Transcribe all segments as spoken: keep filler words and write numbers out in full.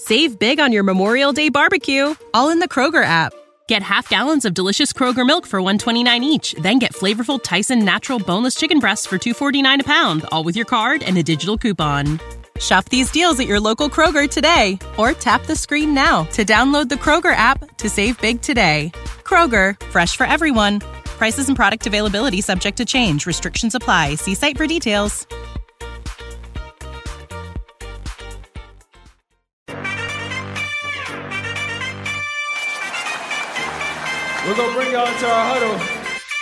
Save big on your Memorial Day barbecue, all in the Kroger app. Get half gallons of delicious Kroger milk for one dollar and twenty-nine cents each. Then get flavorful Tyson natural boneless chicken breasts for two dollars and forty-nine cents a pound, all with your card and a digital coupon. Shop these deals at your local Kroger today, or tap the screen now to download the Kroger app to save big today. Kroger, fresh for everyone. Prices and product availability subject to change. Restrictions apply. See site for details. We're going to bring y'all into our huddle.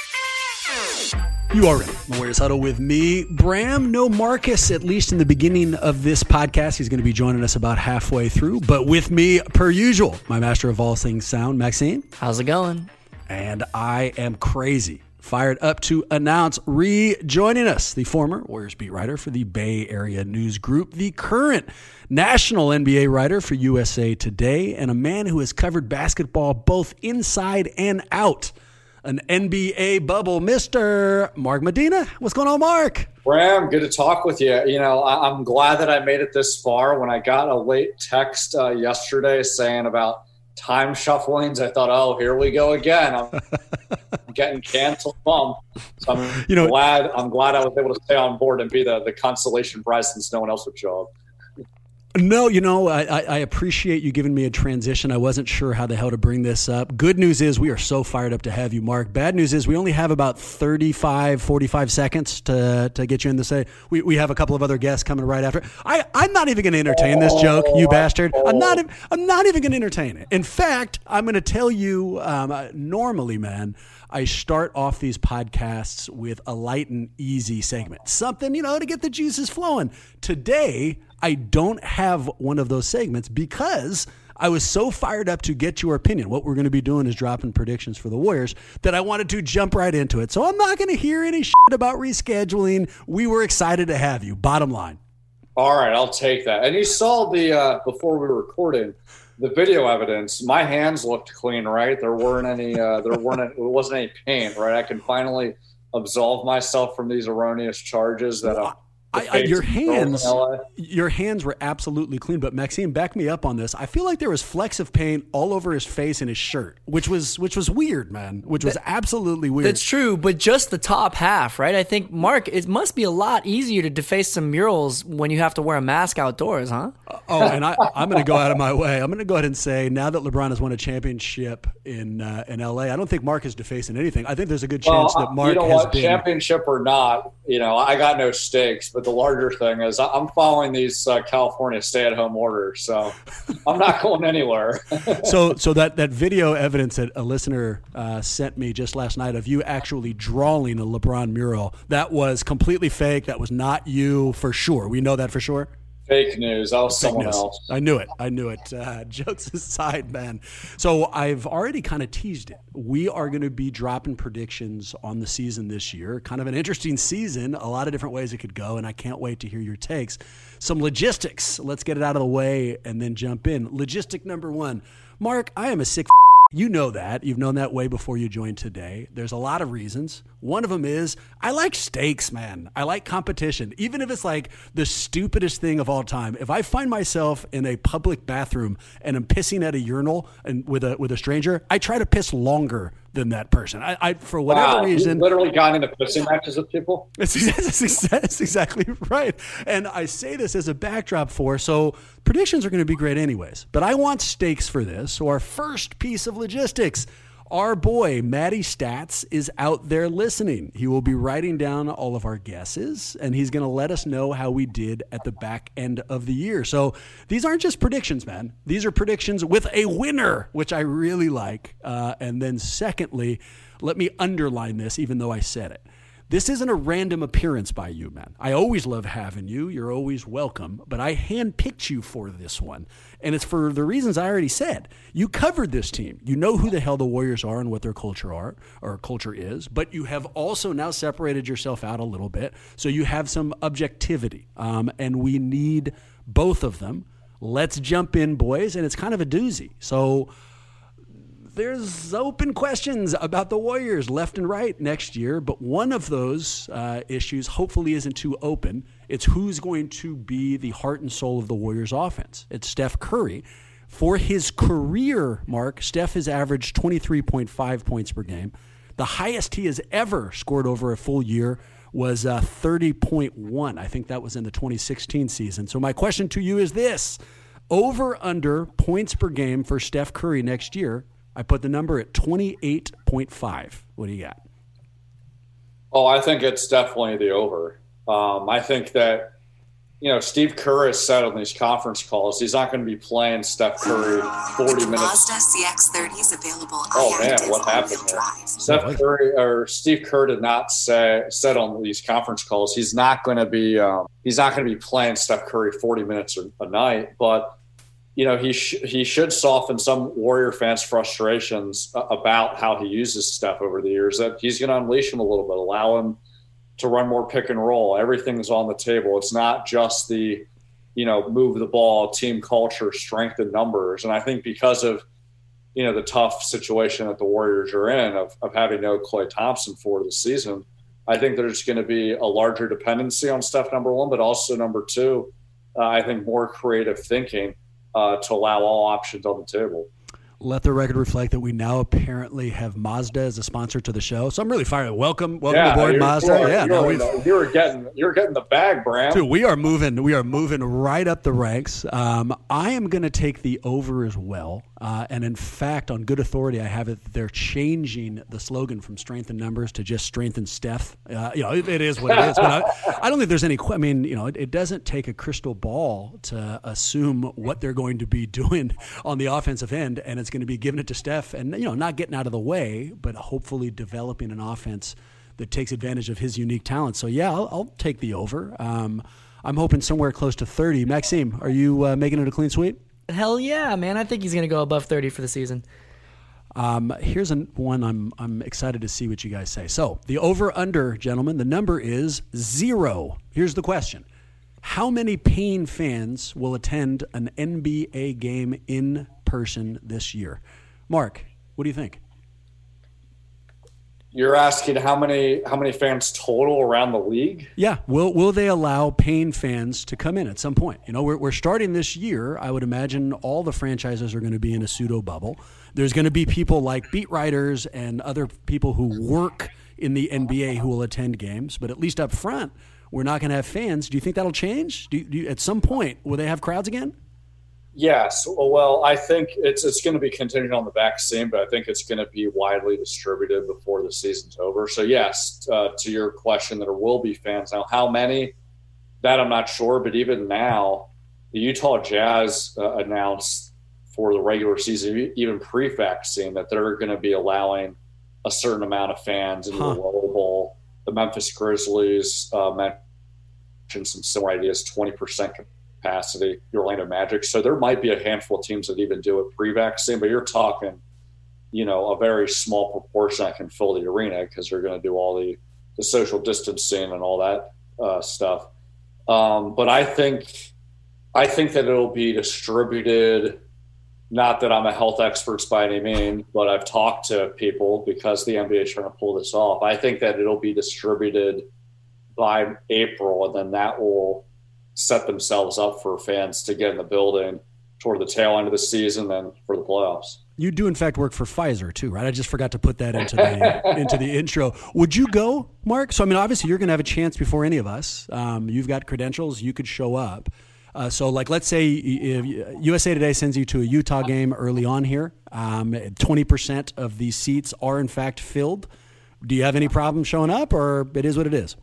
You are ready. The Warriors Huddle with me, Bram. No Marcus, at least in the beginning of this podcast. He's going to be joining us about halfway through. But with me, per usual, my master of all things sound, Maxime. How's it going? And I am crazy. Fired up to announce rejoining us, the former Warriors beat writer for the Bay Area News Group, the current national N B A writer for U S A Today, and a man who has covered basketball both inside and out. An N B A bubble, Mister Mark Medina. What's going on, Mark? Bram, good to talk with you. You know, I- I'm glad that I made it this far. When I got a late text uh, yesterday saying about time shufflings, I thought, oh, here we go again. I'm getting canceled bump. So I'm you know, glad I'm glad I was able to stay on board and be the, the consolation prize since no one else would show up. No, you know, I, I appreciate you giving me a transition. I wasn't sure how the hell to bring this up. Good news is we are so fired up to have you, Mark. Bad news is we only have about thirty-five, forty-five seconds to, to get you in the say. We we have a couple of other guests coming right after. I, I'm not even going to entertain this joke, you bastard. I'm not, I'm not even going to entertain it. In fact, I'm going to tell you, um, normally, man, I start off these podcasts with a light and easy segment. Something, you know, to get the juices flowing. Today, I don't have one of those segments because I was so fired up to get your opinion. What we're going to be doing is dropping predictions for the Warriors that I wanted to jump right into it. So I'm not going to hear any shit about rescheduling. We were excited to have you. Bottom line. All right, I'll take that. And you saw the, uh, before we were recording, the video evidence. My hands looked clean, right? There weren't any, uh, there weren't, any, there wasn't any pain, right? I can finally absolve myself from these erroneous charges that I'm I, I, your hands, your hands were absolutely clean. But Maxime, back me up on this. I feel like there was flecks of paint all over his face and his shirt, which was which was weird, man. Which was that, absolutely weird. That's true, but just the top half, right? I think, Mark, it must be a lot easier to deface some murals when you have to wear a mask outdoors, huh? Uh, oh, and I, I'm going to go out of my way. I'm going to go ahead and say, now that LeBron has won a championship in uh, in L A, I don't think Mark is defacing anything. I think there's a good chance well, that Mark you know has what? been Championship or not, you know, I got no stakes. But the larger thing is I'm following these uh, California stay-at-home orders, so I'm not going anywhere. so so that, that video evidence that a listener uh, sent me just last night of you actually drawing a LeBron mural, that was completely fake. That was not you for sure. We know that for sure. Fake news. That was Fake someone news. else. I knew it. I knew it. Uh, jokes aside, man. So I've already kind of teased it. We are going to be dropping predictions on the season this year. Kind of an interesting season. A lot of different ways it could go, and I can't wait to hear your takes. Some logistics. Let's get it out of the way and then jump in. Logistic number one. Mark, I am a sick You know that. You've known that way before you joined today. There's a lot of reasons. One of them is I like stakes, man. I like competition. Even if it's like the stupidest thing of all time. If I find myself in a public bathroom and I'm pissing at a urinal and with a with a stranger, I try to piss longer than that person. I, I for whatever wow, reason. You've literally gotten into pissing matches with people? That's, that's, that's exactly right. And I say this as a backdrop for, so predictions are going to be great anyways. But I want stakes for this. So our first piece of logistics. Our boy, Matty Stats, is out there listening. He will be writing down all of our guesses, and he's going to let us know how we did at the back end of the year. So these aren't just predictions, man. These are predictions with a winner, which I really like. Uh, and then secondly, let me underline this, even though I said it. This isn't a random appearance by you, man. I always love having you. You're always welcome. But I handpicked you for this one. And it's for the reasons I already said. You covered this team. You know who the hell the Warriors are and what their culture are or culture is. But you have also now separated yourself out a little bit. So you have some objectivity. Um, and we need both of them. Let's jump in, boys. And it's kind of a doozy. So there's open questions about the Warriors left and right next year, but one of those uh, issues hopefully isn't too open. It's who's going to be the heart and soul of the Warriors offense. It's Steph Curry. For his career, Mark, Steph has averaged twenty-three point five points per game. The highest he has ever scored over a full year was uh, thirty point one. I think that was in the twenty sixteen season. So my question to you is this. Over under points per game for Steph Curry next year, I put the number at twenty-eight point five. What do you got? Oh, I think it's definitely the over. Um, I think that, you know, Steve Kerr has said on these conference calls he's not going to be playing Steph Curry forty minutes. Mazda C X thirty is available. Oh man, what happened there? Steph Curry or Steve Kerr did not say said on these conference calls he's not going to be um, he's not going to be playing Steph Curry forty minutes a, a night, but you know he sh- he should soften some Warrior fans' frustrations about how he uses Steph over the years. That he's going to unleash him a little bit, allow him to run more pick and roll. Everything's on the table. It's not just the, you know, move the ball, team culture, strength in numbers. And I think because of, you know, the tough situation that the Warriors are in of, of having no Klay Thompson for the season, I think there's going to be a larger dependency on Steph, number one, but also number two, uh, I think more creative thinking uh, to allow all options on the table. Let the record reflect that we now apparently have Mazda as a sponsor to the show. So I'm really fired. Welcome, welcome yeah, aboard, Mazda. You're, yeah, you're, no, you're getting you're getting the bag, Bram. Dude, we are moving. We are moving right up the ranks. Um, I am going to take the over as well. Uh, and in fact, on good authority, I have it. They're changing the slogan from "Strength in Numbers" to just "Strength in Steph." Uh, you know, it, it is what it is. But I, I don't think there's any. I mean, you know, it, it doesn't take a crystal ball to assume what they're going to be doing on the offensive end, and it's going to be giving it to Steph, and you know, not getting out of the way, but hopefully developing an offense that takes advantage of his unique talent. So yeah, I'll, I'll take the over. Um, I'm hoping somewhere close to thirty. Maxime, are you uh, making it a clean sweep? Hell yeah, man! I think he's going to go above thirty for the season. Um, here's an, one I'm I'm excited to see what you guys say. So the over-under, gentlemen, the number is zero. Here's the question. How many Payne fans will attend an N B A game in person this year? Mark, what do you think? You're asking how many how many fans total around the league? Yeah. Will will they allow Payne fans to come in at some point? You know, we're we're starting this year. I would imagine all the franchises are going to be in a pseudo bubble. There's going to be people like beat writers and other people who work in the N B A who will attend games. But at least up front, we're not going to have fans. Do you think that'll change? Do you, do you, at some point, will they have crowds again? Yes. Well, I think it's it's going to be contingent on the vaccine, but I think it's going to be widely distributed before the season's over. So, yes, uh, to your question, there will be fans. Now, how many? That I'm not sure. But even now, the Utah Jazz uh, announced for the regular season, even pre-vaccine, that they're going to be allowing a certain amount of fans into huh. the Roll Bowl. The Memphis Grizzlies uh, mentioned some similar ideas, twenty percent capacity, the Orlando Magic. So there might be a handful of teams that even do it pre-vaccine, but you're talking, you know, a very small proportion that can fill the arena because they're going to do all the, the social distancing and all that uh, stuff. Um, but I think, I think that it'll be distributed. Not that I'm a health expert by any means, but I've talked to people because the N B A is trying to pull this off. I think that it'll be distributed by April, and then that will set themselves up for fans to get in the building toward the tail end of the season, then for the playoffs. You do, in fact, work for Pfizer too, right? I just forgot to put that into the into the intro. Would you go, Mark? So, I mean, obviously, you're going to have a chance before any of us. Um, you've got credentials. You could show up. Uh, so, like, let's say if U S A Today sends you to a Utah game early on here. Um, twenty percent of these seats are, in fact, filled. Do you have any problem showing up, or it is what it is?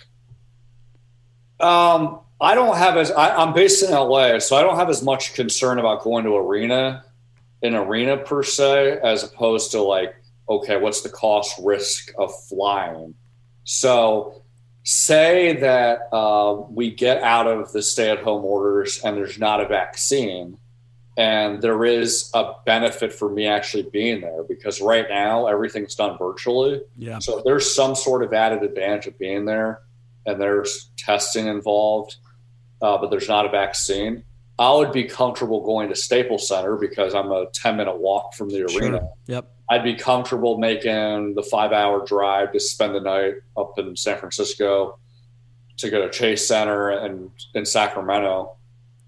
Um, I don't have as I, I'm based in L A, so I don't have as much concern about going to arena, an arena per se, as opposed to like, okay, what's the cost risk of flying? So say that uh, we get out of the stay-at-home orders and there's not a vaccine, and there is a benefit for me actually being there because right now everything's done virtually. Yeah. So if there's some sort of added advantage of being there and there's testing involved, uh, but there's not a vaccine, I would be comfortable going to Staples Center because I'm a ten minute walk from the Sure. arena. Yep. I'd be comfortable making the five hour drive to spend the night up in San Francisco to go to Chase Center and in Sacramento.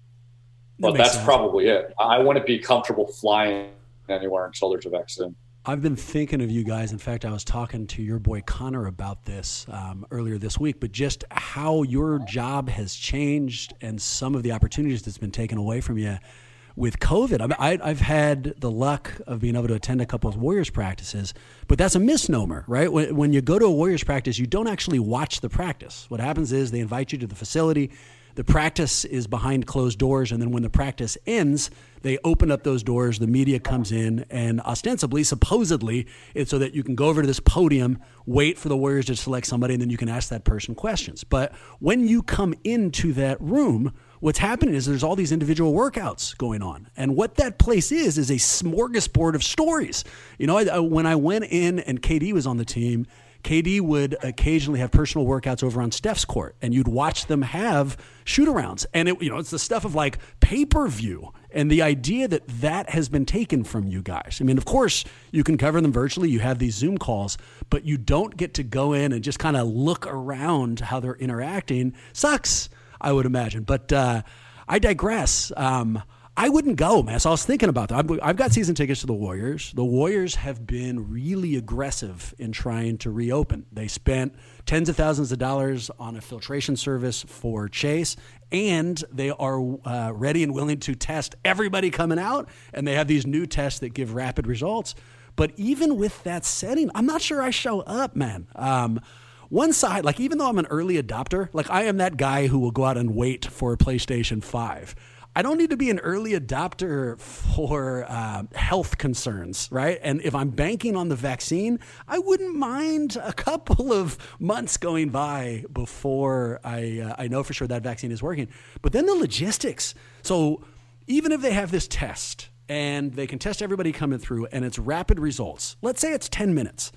That But makes that's sense. probably it. I wouldn't be comfortable flying anywhere until there's a vaccine. I've been thinking of you guys. In fact, I was talking to your boy Connor about this um, earlier this week, but just how your job has changed and some of the opportunities that's been taken away from you with COVID. I mean, I, I've had the luck of being able to attend a couple of Warriors practices, but that's a misnomer, right? When, when you go to a Warriors practice, you don't actually watch the practice. What happens is they invite you to the facility. The practice is behind closed doors, and then when the practice ends, they open up those doors, the media comes in, and ostensibly, supposedly, it's so that you can go over to this podium, wait for the Warriors to select somebody, and then you can ask that person questions. But when you come into that room, what's happening is there's all these individual workouts going on. And what that place is, is a smorgasbord of stories. You know, I, when I went in and K D was on the team, K D would occasionally have personal workouts over on Steph's court, and you'd watch them have shoot-arounds. And, it, you know, it's the stuff of like pay-per-view and the idea that that has been taken from you guys. I mean, of course, you can cover them virtually. You have these Zoom calls, but you don't get to go in and just kind of look around how they're interacting. Sucks, I would imagine. But uh, I digress. Um I wouldn't go, man. So I was thinking about that. I've, I've got season tickets to the Warriors. The Warriors have been really aggressive in trying to reopen. They spent tens of thousands of dollars on a filtration service for Chase, and they are uh, ready and willing to test everybody coming out, and they have these new tests that give rapid results. But even with that setting, I'm not sure I show up, man. Um, One side, like even though I'm an early adopter, like I am that guy who will go out and wait for a PlayStation five. I don't need to be an early adopter for uh, health concerns, right? And if I'm banking on the vaccine, I wouldn't mind a couple of months going by before I uh, I know for sure that vaccine is working. But then the logistics. So even if they have this test and they can test everybody coming through and it's rapid results, let's say it's ten minutes.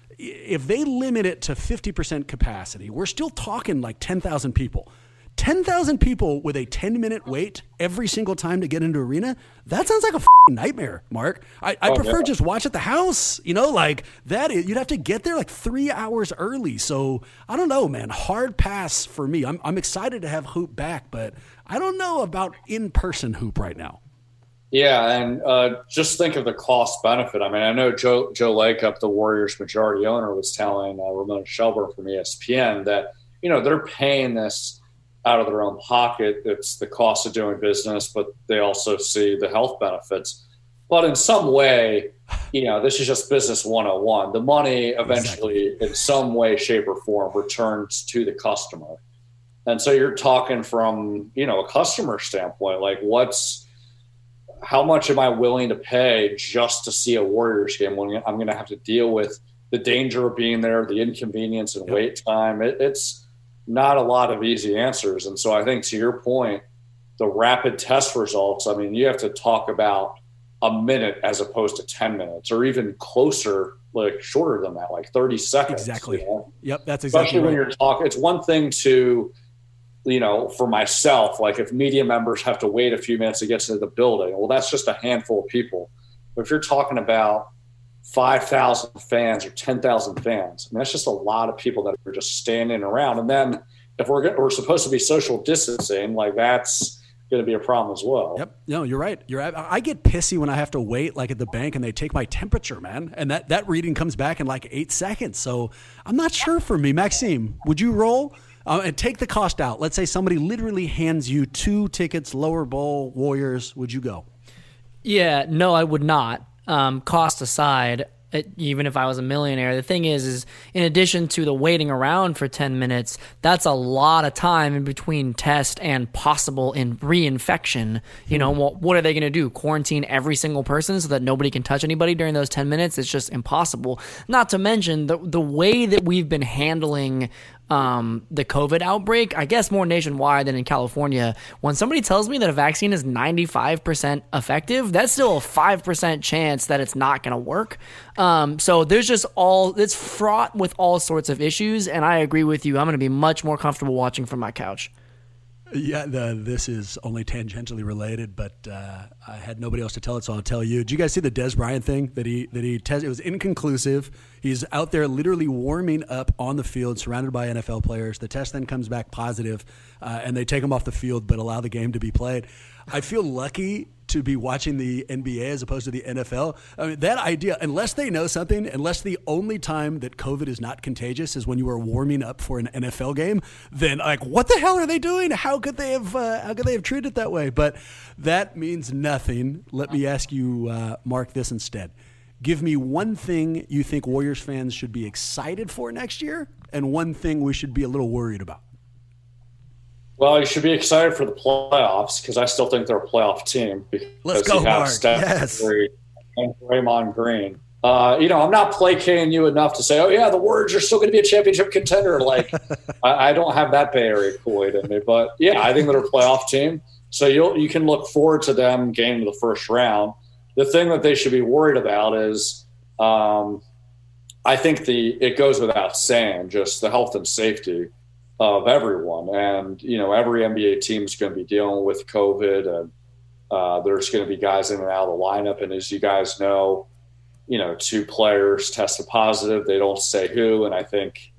If they limit it to fifty percent capacity, we're still talking like ten thousand people. ten thousand people with a ten-minute wait every single time to get into arena, that sounds like a f***ing nightmare, Mark. I, I oh, prefer yeah. just watch at the house. You know, like that, is, you'd have to get there like three hours early. So I don't know, man. Hard pass for me. I'm, I'm excited to have hoop back, but I don't know about in-person hoop right now. Yeah, and uh, just think of the cost benefit. I mean, I know Joe Joe Lacob, the Warriors' majority owner, was telling uh, Ramona Shelburne from E S P N that, you know, they're paying this out of their own pocket. It's the cost of doing business, but they also see the health benefits. But in some way, you know, this is just business one oh one. The money eventually, exactly. in some way, shape, or form, returns to the customer. And so you're talking from, you know, a customer standpoint, like what's, how much am I willing to pay just to see a Warriors game when I'm going to have to deal with the danger of being there, the inconvenience and yep. wait time? It, it's not a lot of easy answers. And so I think to your point, the rapid test results, I mean, you have to talk about a minute as opposed to ten minutes or even closer, like shorter than that, like thirty seconds. Exactly. You know? Yep. That's exactly Especially when right. you're talking, it's one thing to, you know, for myself, like if media members have to wait a few minutes to get to the building, well, that's just a handful of people. But if you're talking about five thousand fans or ten thousand fans, I mean, that's just a lot of people that are just standing around. And then if we're, we're supposed to be social distancing, like that's going to be a problem as well. Yep. No, you're right. You're right. I get pissy when I have to wait like at the bank and they take my temperature, man. And that, that reading comes back in like eight seconds. So I'm not sure for me. Maxime, would you roll? Uh, and take the cost out. Let's say somebody literally hands you two tickets, lower bowl, Warriors. Would you go? Yeah, no, I would not. Um, cost aside, it, even if I was a millionaire, the thing is, is in addition to the waiting around for ten minutes, that's a lot of time in between test and possible in reinfection. You know, what, what are they going to do? Quarantine every single person so that nobody can touch anybody during those ten minutes? It's just impossible. Not to mention the the way that we've been handling Um, the COVID outbreak, I guess more nationwide than in California. When somebody tells me that a vaccine is ninety-five percent effective, that's still a five percent chance that it's not going to work. Um, so there's just all, it's fraught with all sorts of issues. And I agree with you. I'm going to be much more comfortable watching from my couch. Yeah, the, this is only tangentially related, but uh, I had nobody else to tell it, so I'll tell you. Did you guys see the Des Bryant thing that he that he tested? It was inconclusive. He's out there literally warming up on the field, surrounded by N F L players. The test then comes back positive, uh, and they take him off the field, but allow the game to be played. I feel lucky to be watching the N B A as opposed to the N F L. I mean, that idea, unless they know something, unless the only time that COVID is not contagious is when you are warming up for an N F L game, then like, what the hell are they doing? How could they have, uh, how could they have treated it that way? But that means nothing. Let me ask you, uh, Mark, this instead. Give me one thing you think Warriors fans should be excited for next year and one thing we should be a little worried about. Well, you should be excited for the playoffs because I still think they're a playoff team. Let's go, you have Mark. Steph Yes. Curry and Draymond Green. Uh, you know, I'm not placating you enough to say, oh, yeah, the Warriors are still going to be a championship contender. Like, I, I don't have that Bay Area Kool-Aid in me. But, yeah, I think they're a playoff team. So you'll, you can look forward to them getting to the first round. The thing that they should be worried about is um, I think the it goes without saying, just the health and safety of everyone. And, you know, every N B A team is going to be dealing with COVID, and uh, there's going to be guys in and out of the lineup. And as you guys know, you know, two players tested positive. They don't say who. And I think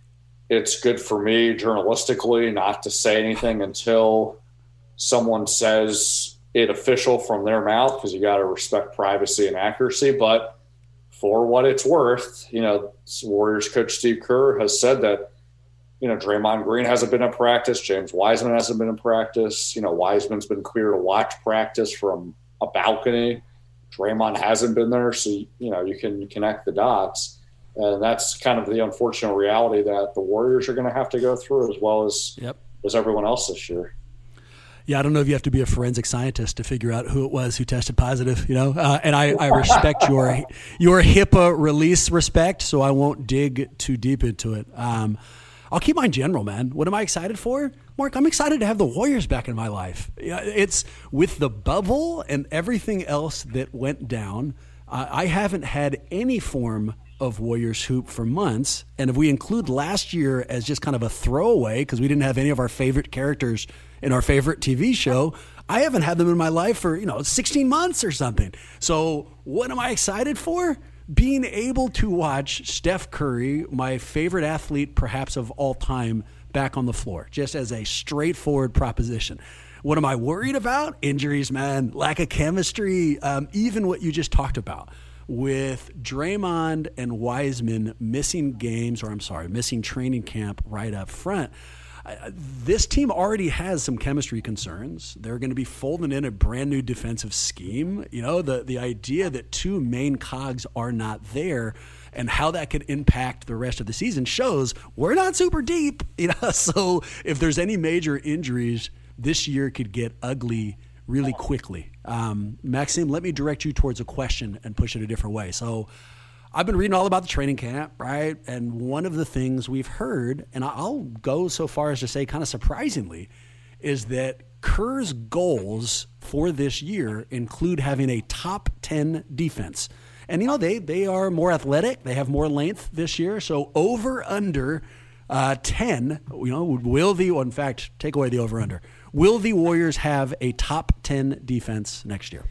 it's good for me journalistically not to say anything until someone says it official from their mouth, because you got to respect privacy and accuracy. But for what it's worth, you know, Warriors coach Steve Kerr has said that, you know, Draymond Green hasn't been in practice. James Wiseman hasn't been in practice. You know, Wiseman's been clear to watch practice from a balcony. Draymond hasn't been there. So, you know, you can connect the dots. And that's kind of the unfortunate reality that the Warriors are going to have to go through, as well as, yep. as everyone else this year. Yeah, I don't know if you have to be a forensic scientist to figure out who it was who tested positive, you know. Uh, and I, I respect your your HIPAA release respect, so I won't dig too deep into it. Um, I'll keep mine general, man. What am I excited for? Mark, I'm excited to have the Warriors back in my life. Yeah, it's with the bubble and everything else that went down. Uh, I haven't had any form of Warriors hoop for months. And if we include last year as just kind of a throwaway, because we didn't have any of our favorite characters in our favorite T V show, I haven't had them in my life for, you know, sixteen months or something. So what am I excited for? Being able to watch Steph Curry, my favorite athlete perhaps of all time, back on the floor, just as a straightforward proposition. What am I worried about? Injuries, man, lack of chemistry, um, even what you just talked about with Draymond and Wiseman missing games, or I'm sorry, missing training camp right up front. Uh, this team already has some chemistry concerns. They're going to be folding in a brand new defensive scheme. You know, the, the idea that two main cogs are not there and how that could impact the rest of the season shows we're not super deep. You know, so if there's any major injuries, this year could get ugly really quickly. Um, Maxime, let me direct you towards a question and push it a different way. So I've been reading all about the training camp, right? And one of the things we've heard, and I'll go so far as to say kind of surprisingly, is that Kerr's goals for this year include having a top ten defense. And, you know, they, they are more athletic. They have more length this year. So over under uh, ten, you know, will the, well, in fact, take away the over under. Will the Warriors have a top ten defense next year?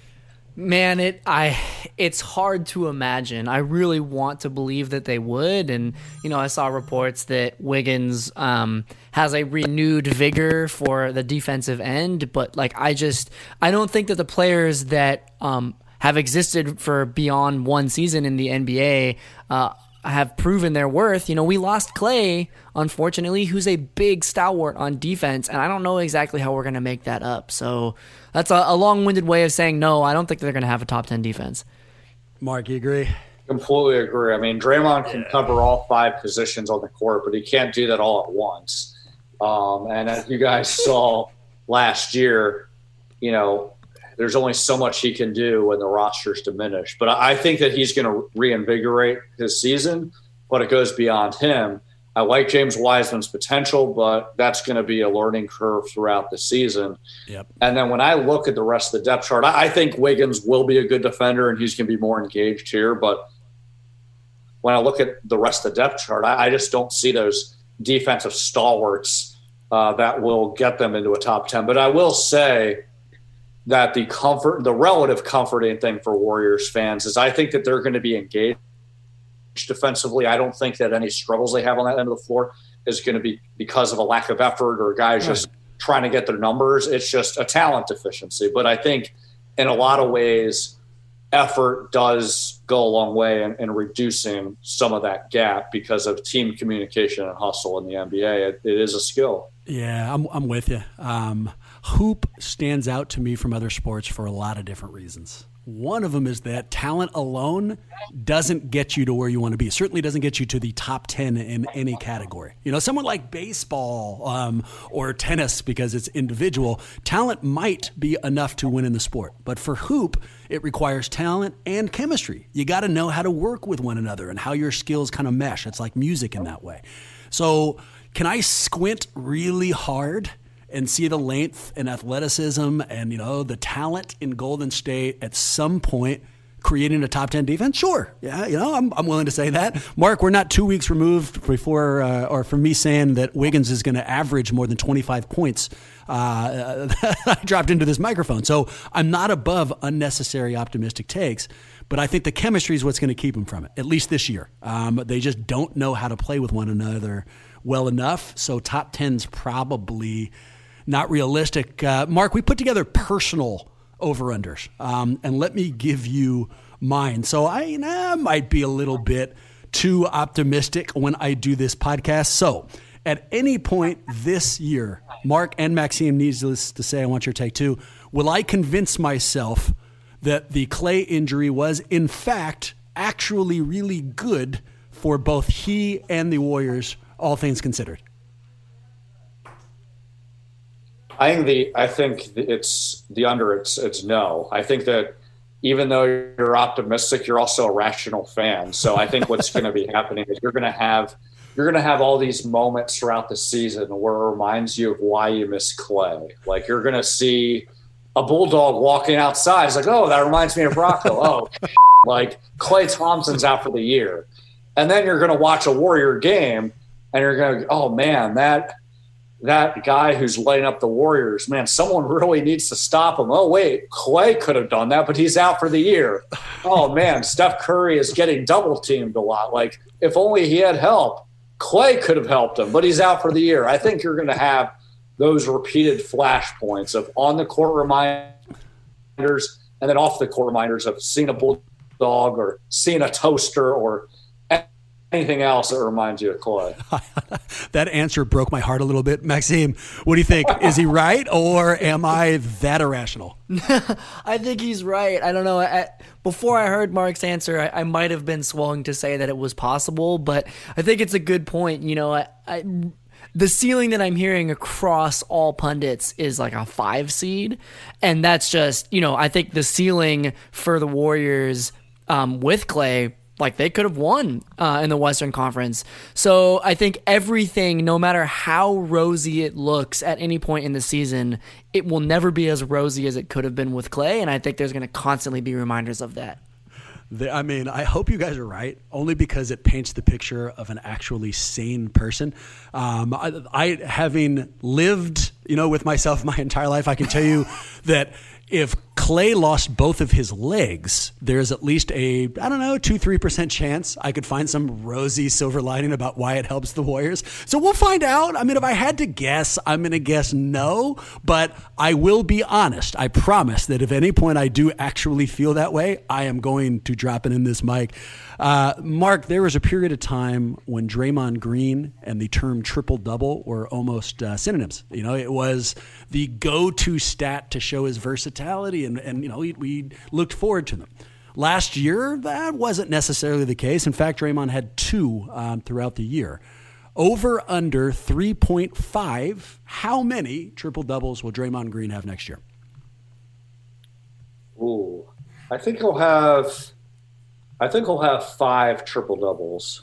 Man, it I it's hard to imagine. I really want to believe that they would, and you know, I saw reports that Wiggins um, has a renewed vigor for the defensive end, but like I just I don't think that the players that um, have existed for beyond one season in the N B A uh, have proven their worth. You know, we lost Clay, unfortunately, who's a big stalwart on defense, and I don't know exactly how we're going to make that up. So that's a, a long-winded way of saying no, I don't think they're going to have a top ten defense. Mark, you agree? Completely agree. I mean, Draymond can cover all five positions on the court, but he can't do that all at once. Um, and as you guys saw last year, you know, there's only so much he can do when the roster's diminished. But I think that he's going to reinvigorate his season, but it goes beyond him. I like James Wiseman's potential, but that's going to be a learning curve throughout the season. Yep. And then when I look at the rest of the depth chart, I think Wiggins will be a good defender and he's going to be more engaged here. But when I look at the rest of the depth chart, I just don't see those defensive stalwarts uh, that will get them into a top ten. But I will say that the comfort, the relative comforting thing for Warriors fans is I think that they're going to be engaged defensively. I don't think that any struggles they have on that end of the floor is going to be because of a lack of effort or guys right. just trying to get their numbers. It's just a talent deficiency. But I think in a lot of ways, effort does go a long way in, in reducing some of that gap because of team communication and hustle in the N B A. It, it is a skill. Yeah, I'm, I'm with you. Um, hoop stands out to me from other sports for a lot of different reasons. One of them is that talent alone doesn't get you to where you want to be. It certainly doesn't get you to the top ten in any category. You know, someone like baseball um, or tennis, because it's individual, talent might be enough to win in the sport. But for hoop, it requires talent and chemistry. You got to know how to work with one another and how your skills kind of mesh. It's like music in that way. So can I squint really hard and see the length and athleticism and, you know, the talent in Golden State at some point creating a top ten defense? Sure. Yeah, you know, I'm I'm willing to say that. Mark, we're not two weeks removed before uh, or from me saying that Wiggins is going to average more than twenty-five points. Uh, I dropped into this microphone. So I'm not above unnecessary optimistic takes, but I think the chemistry is what's going to keep him from it, at least this year. Um, they just don't know how to play with one another well enough. So top ten's probably not realistic. Uh, Mark, we put together personal over-unders, um, and let me give you mine. So I you know, might be a little bit too optimistic when I do this podcast. So at any point this year, Mark and Maxime, needless to say, I want your take too, will I convince myself that the Klay injury was, in fact, actually really good for both he and the Warriors, all things considered? I think the I think it's the under. It's it's no. I think that even though you're optimistic, you're also a rational fan. So I think what's going to be happening is you're going to have you're going to have all these moments throughout the season where it reminds you of why you miss Klay. Like you're going to see a bulldog walking outside. It's like, oh, that reminds me of Rocco. Oh, like Klay Thompson's out for the year, and then you're going to watch a Warrior game, and you're going to, oh man, that. that guy who's lighting up the Warriors, man, someone really needs to stop him. Oh, wait, Klay could have done that, but he's out for the year. Oh, man, Steph Curry is getting double-teamed a lot. Like, if only he had help. Klay could have helped him, but he's out for the year. I think you're going to have those repeated flashpoints of on-the-court reminders and then off-the-court reminders of seeing a bulldog or seeing a toaster or anything else that reminds you of Klay. That answer broke my heart a little bit. Maxime, what do you think? Is he right, or am I that irrational? I think he's right. I don't know. I, before I heard Mark's answer, I, I might have been swung to say that it was possible, but I think it's a good point. You know, I, I, the ceiling that I'm hearing across all pundits is like a five seed, and that's just, you know, I think the ceiling for the Warriors um, with Klay, like they could have won uh, in the Western Conference. So I think everything, no matter how rosy it looks at any point in the season, it will never be as rosy as it could have been with Klay. And I think there's going to constantly be reminders of that. I mean, I hope you guys are right, only because it paints the picture of an actually sane person. Um, I, I, having lived, you know, with myself my entire life, I can tell you that if Klay lost both of his legs, there's at least a, I don't know, two, three percent chance I could find some rosy silver lining about why it helps the Warriors. So we'll find out. I mean, if I had to guess, I'm going to guess no, but I will be honest. I promise that if at any point I do actually feel that way, I am going to drop it in this mic. Uh, Mark, there was a period of time when Draymond Green and the term triple-double were almost uh, synonyms. You know, it was the go-to stat to show his versatility, and, and you know, we, we looked forward to them. Last year, that wasn't necessarily the case. In fact, Draymond had two um, throughout the year. Over under three point five, how many triple-doubles will Draymond Green have next year? Ooh, I think he'll have... I think he'll have five triple doubles.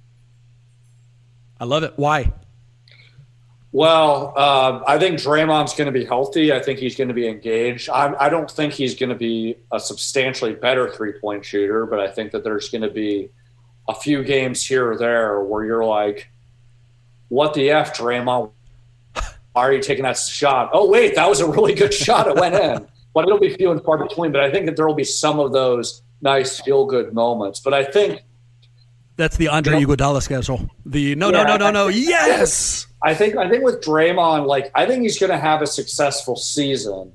I love it. Why? Well, uh, I think Draymond's going to be healthy. I think he's going to be engaged. I, I don't think he's going to be a substantially better three-point shooter, but I think that there's going to be a few games here or there where you're like, what the F, Draymond? are you taking that shot? Oh, wait, that was a really good shot. It went in. But it'll be few and far between. But I think that there will be some of those nice feel-good moments. But I think that's the Andre Iguodala schedule. The no, yeah, no, no, no, no. Yes. I think I think with Draymond, like I think he's going to have a successful season,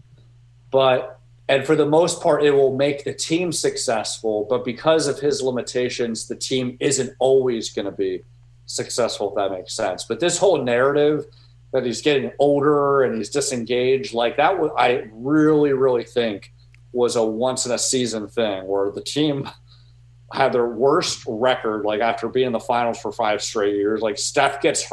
but and for the most part, it will make the team successful. But because of his limitations, the team isn't always going to be successful. If that makes sense. But this whole narrative that he's getting older and he's disengaged, like that, I really, really think was a once in a season thing where the team had their worst record, like after being in the finals for five straight years. Like Steph gets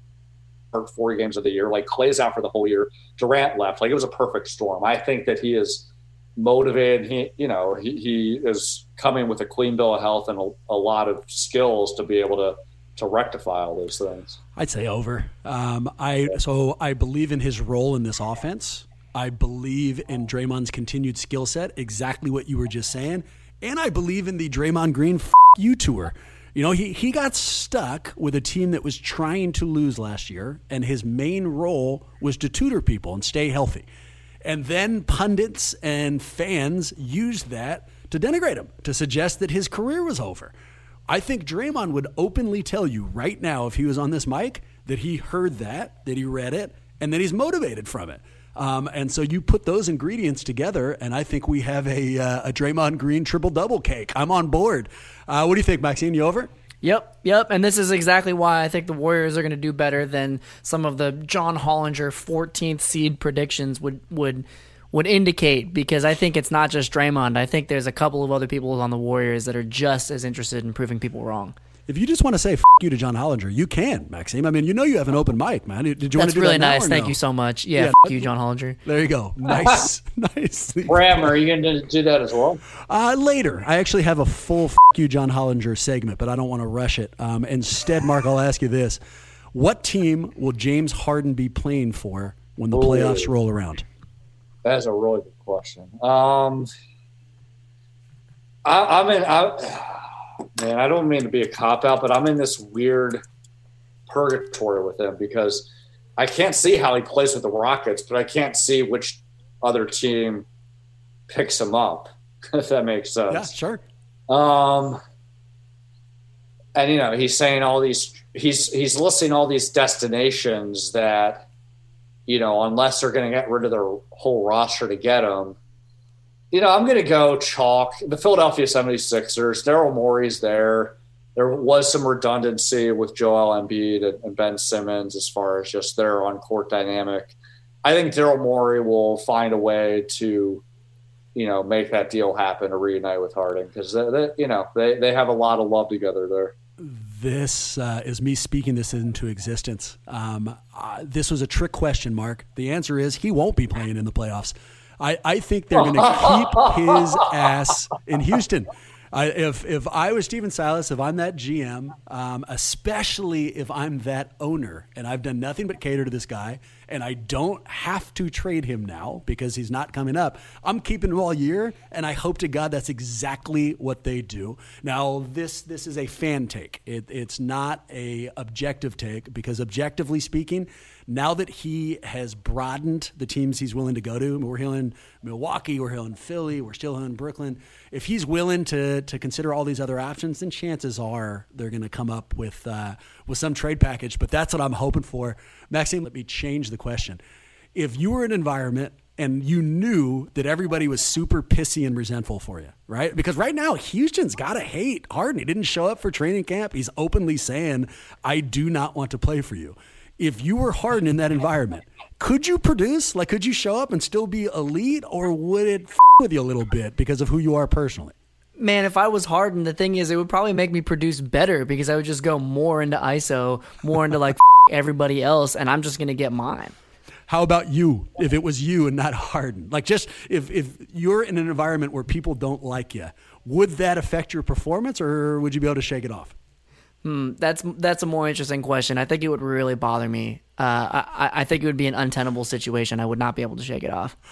hurt four games of the year, like Clay's out for the whole year. Durant left, like it was a perfect storm. I think that he is motivated. He, you know, he, he is coming with a clean bill of health and a, a lot of skills to be able to to rectify all those things. I'd say over. Um, I so I believe in his role in this offense. I believe in Draymond's continued skill set, exactly what you were just saying, and I believe in the Draymond Green F- you tour. You know, he he got stuck with a team that was trying to lose last year, and his main role was to tutor people and stay healthy. And then pundits and fans used that to denigrate him, to suggest that his career was over. I think Draymond would openly tell you right now, if he was on this mic, that he heard that, that he read it, and that he's motivated from it. Um, and so you put those ingredients together, and I think we have a, uh, a Draymond Green triple-double cake. I'm on board. Uh, what do you think, Maxine? You over? Yep, yep. And this is exactly why I think the Warriors are going to do better than some of the John Hollinger fourteenth seed predictions would would would indicate, because I think it's not just Draymond. I think there's a couple of other people on the Warriors that are just as interested in proving people wrong. If you just want to say F you to John Hollinger, you can, Maxime. I mean, you know you have an open mic, man. Did you That's want to do really that now nice. or Thank no? you so much. Yeah, yeah F you, John Hollinger. There you go. Nice. nice. Bram, are you going to do that as well? Uh, later. I actually have a full F you, John Hollinger segment, but I don't want to rush it. Um, instead, Mark, I'll ask you this. What team will James Harden be playing for when the Ooh. playoffs roll around? That's a really good question. Um, I, I'm in. I, man, I don't mean to be a cop out, but I'm in this weird purgatory with him because I can't see how he plays with the Rockets, but I can't see which other team picks him up. If that makes sense. Yeah, sure. Um, and you know, he's saying all these. He's he's listing all these destinations that, you know, unless they're going to get rid of their whole roster to get him, you know, I'm going to go chalk. The Philadelphia seventy-sixers, Daryl Morey's there. There was some redundancy with Joel Embiid and Ben Simmons as far as just their on-court dynamic. I think Daryl Morey will find a way to, you know, make that deal happen to reunite with Harden because, they, they, you know, they, they have a lot of love together there. This uh, is me speaking this into existence. Um, uh, this was a trick question, Mark. The answer is he won't be playing in the playoffs. I, I think they're going to keep his ass in Houston. I, if if I was Stephen Silas, if I'm that G M, um, especially if I'm that owner, and I've done nothing but cater to this guy, and I don't have to trade him now because he's not coming up, I'm keeping him all year, and I hope to God that's exactly what they do. Now, this this is a fan take. It, it's not a objective take because objectively speaking, now that he has broadened the teams he's willing to go to, we're here in Milwaukee, we're here in Philly, we're still here in Brooklyn. If he's willing to to consider all these other options, then chances are they're going to come up with uh, with some trade package. But that's what I'm hoping for. Maxime, let me change the question. If you were in an environment and you knew that everybody was super pissy and resentful for you, right? Because right now, Houston's got to hate Harden. He didn't show up for training camp. He's openly saying, I do not want to play for you. If you were Harden in that environment, could you produce? Like, could you show up and still be elite, or would it f- with you a little bit because of who you are personally? Man, if I was Harden, the thing is, it would probably make me produce better because I would just go more into I S O, more into like f- everybody else, and I'm just going to get mine. How about you, if it was you and not Harden? Like, just if, if you're in an environment where people don't like you, would that affect your performance, or would you be able to shake it off? Hmm, that's that's a more interesting question. I think it would really bother me. Uh, I, I think it would be an untenable situation. I would not be able to shake it off.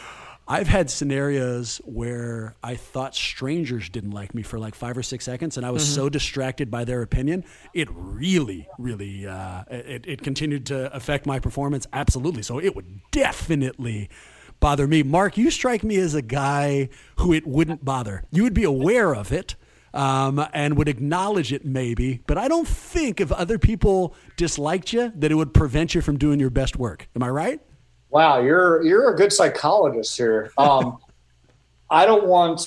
I've had scenarios where I thought strangers didn't like me for like five or six seconds, and I was mm-hmm. so distracted by their opinion, it really, really, uh, it, it continued to affect my performance. Absolutely. So it would definitely bother me. Mark, you strike me as a guy who it wouldn't bother. You would be aware of it um, and would acknowledge it maybe, but I don't think if other people disliked you that it would prevent you from doing your best work. Am I right? Wow, you're you're a good psychologist here. Um, I don't want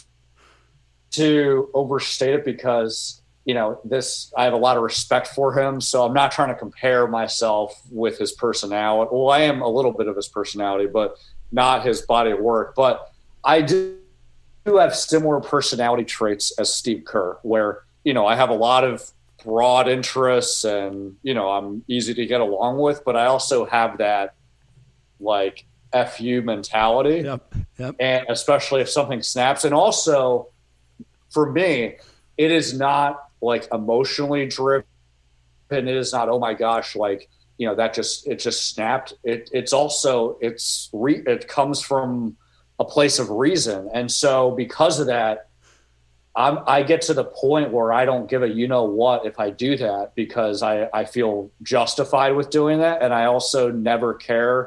to overstate it because, you know, this I have a lot of respect for him, so I'm not trying to compare myself with his personality. Well, I am a little bit of his personality, but not his body of work. But I do have similar personality traits as Steve Kerr, where, you know, I have a lot of broad interests and, you know, I'm easy to get along with, but I also have that like F U mentality. Yep, yep. And especially if something snaps. And also for me, it is not like emotionally driven. It is not, oh my gosh, like, you know, that just, it just snapped. It, it's also, it's, re, it comes from a place of reason. And so because of that, I'm, I get to the point where I don't give a, you know what, if I do that, because I, I feel justified with doing that. And I also never care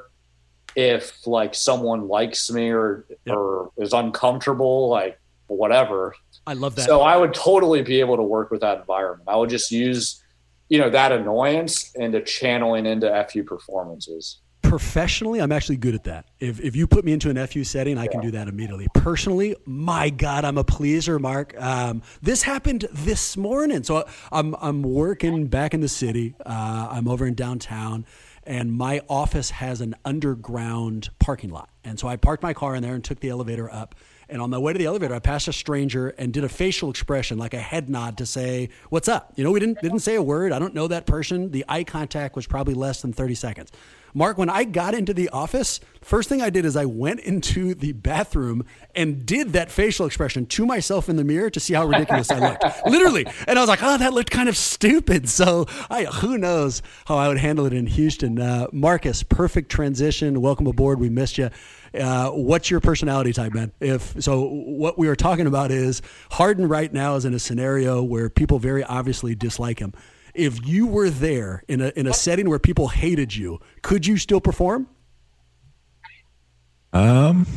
if like someone likes me or yep. or is uncomfortable, like whatever. I love that. So I would totally be able to work with that environment. I would just use, you know, that annoyance into channeling into F U performances. Professionally, I'm actually good at that. If if you put me into an F U setting, I yeah. can do that immediately. Personally, my God, I'm a pleaser, Mark. Um, this happened this morning. So I'm I'm working back in the city. Uh, I'm over in downtown. And my office has an underground parking lot. And so I parked my car in there and took the elevator up. And on the way to the elevator, I passed a stranger and did a facial expression, like a head nod to say, what's up? You know, we didn't didn't say a word. I don't know that person. The eye contact was probably less than thirty seconds. Mark, when I got into the office, first thing I did is I went into the bathroom and did that facial expression to myself in the mirror to see how ridiculous I looked. Literally. And I was like, oh, that looked kind of stupid. So I, who knows how I would handle it in Houston. Uh, Marcus, perfect transition. Welcome aboard. We missed you. Uh, what's your personality type, man? If so, what we were talking about is Harden right now is in a scenario where people very obviously dislike him. If you were there in a in a setting where people hated you, could you still perform? Um,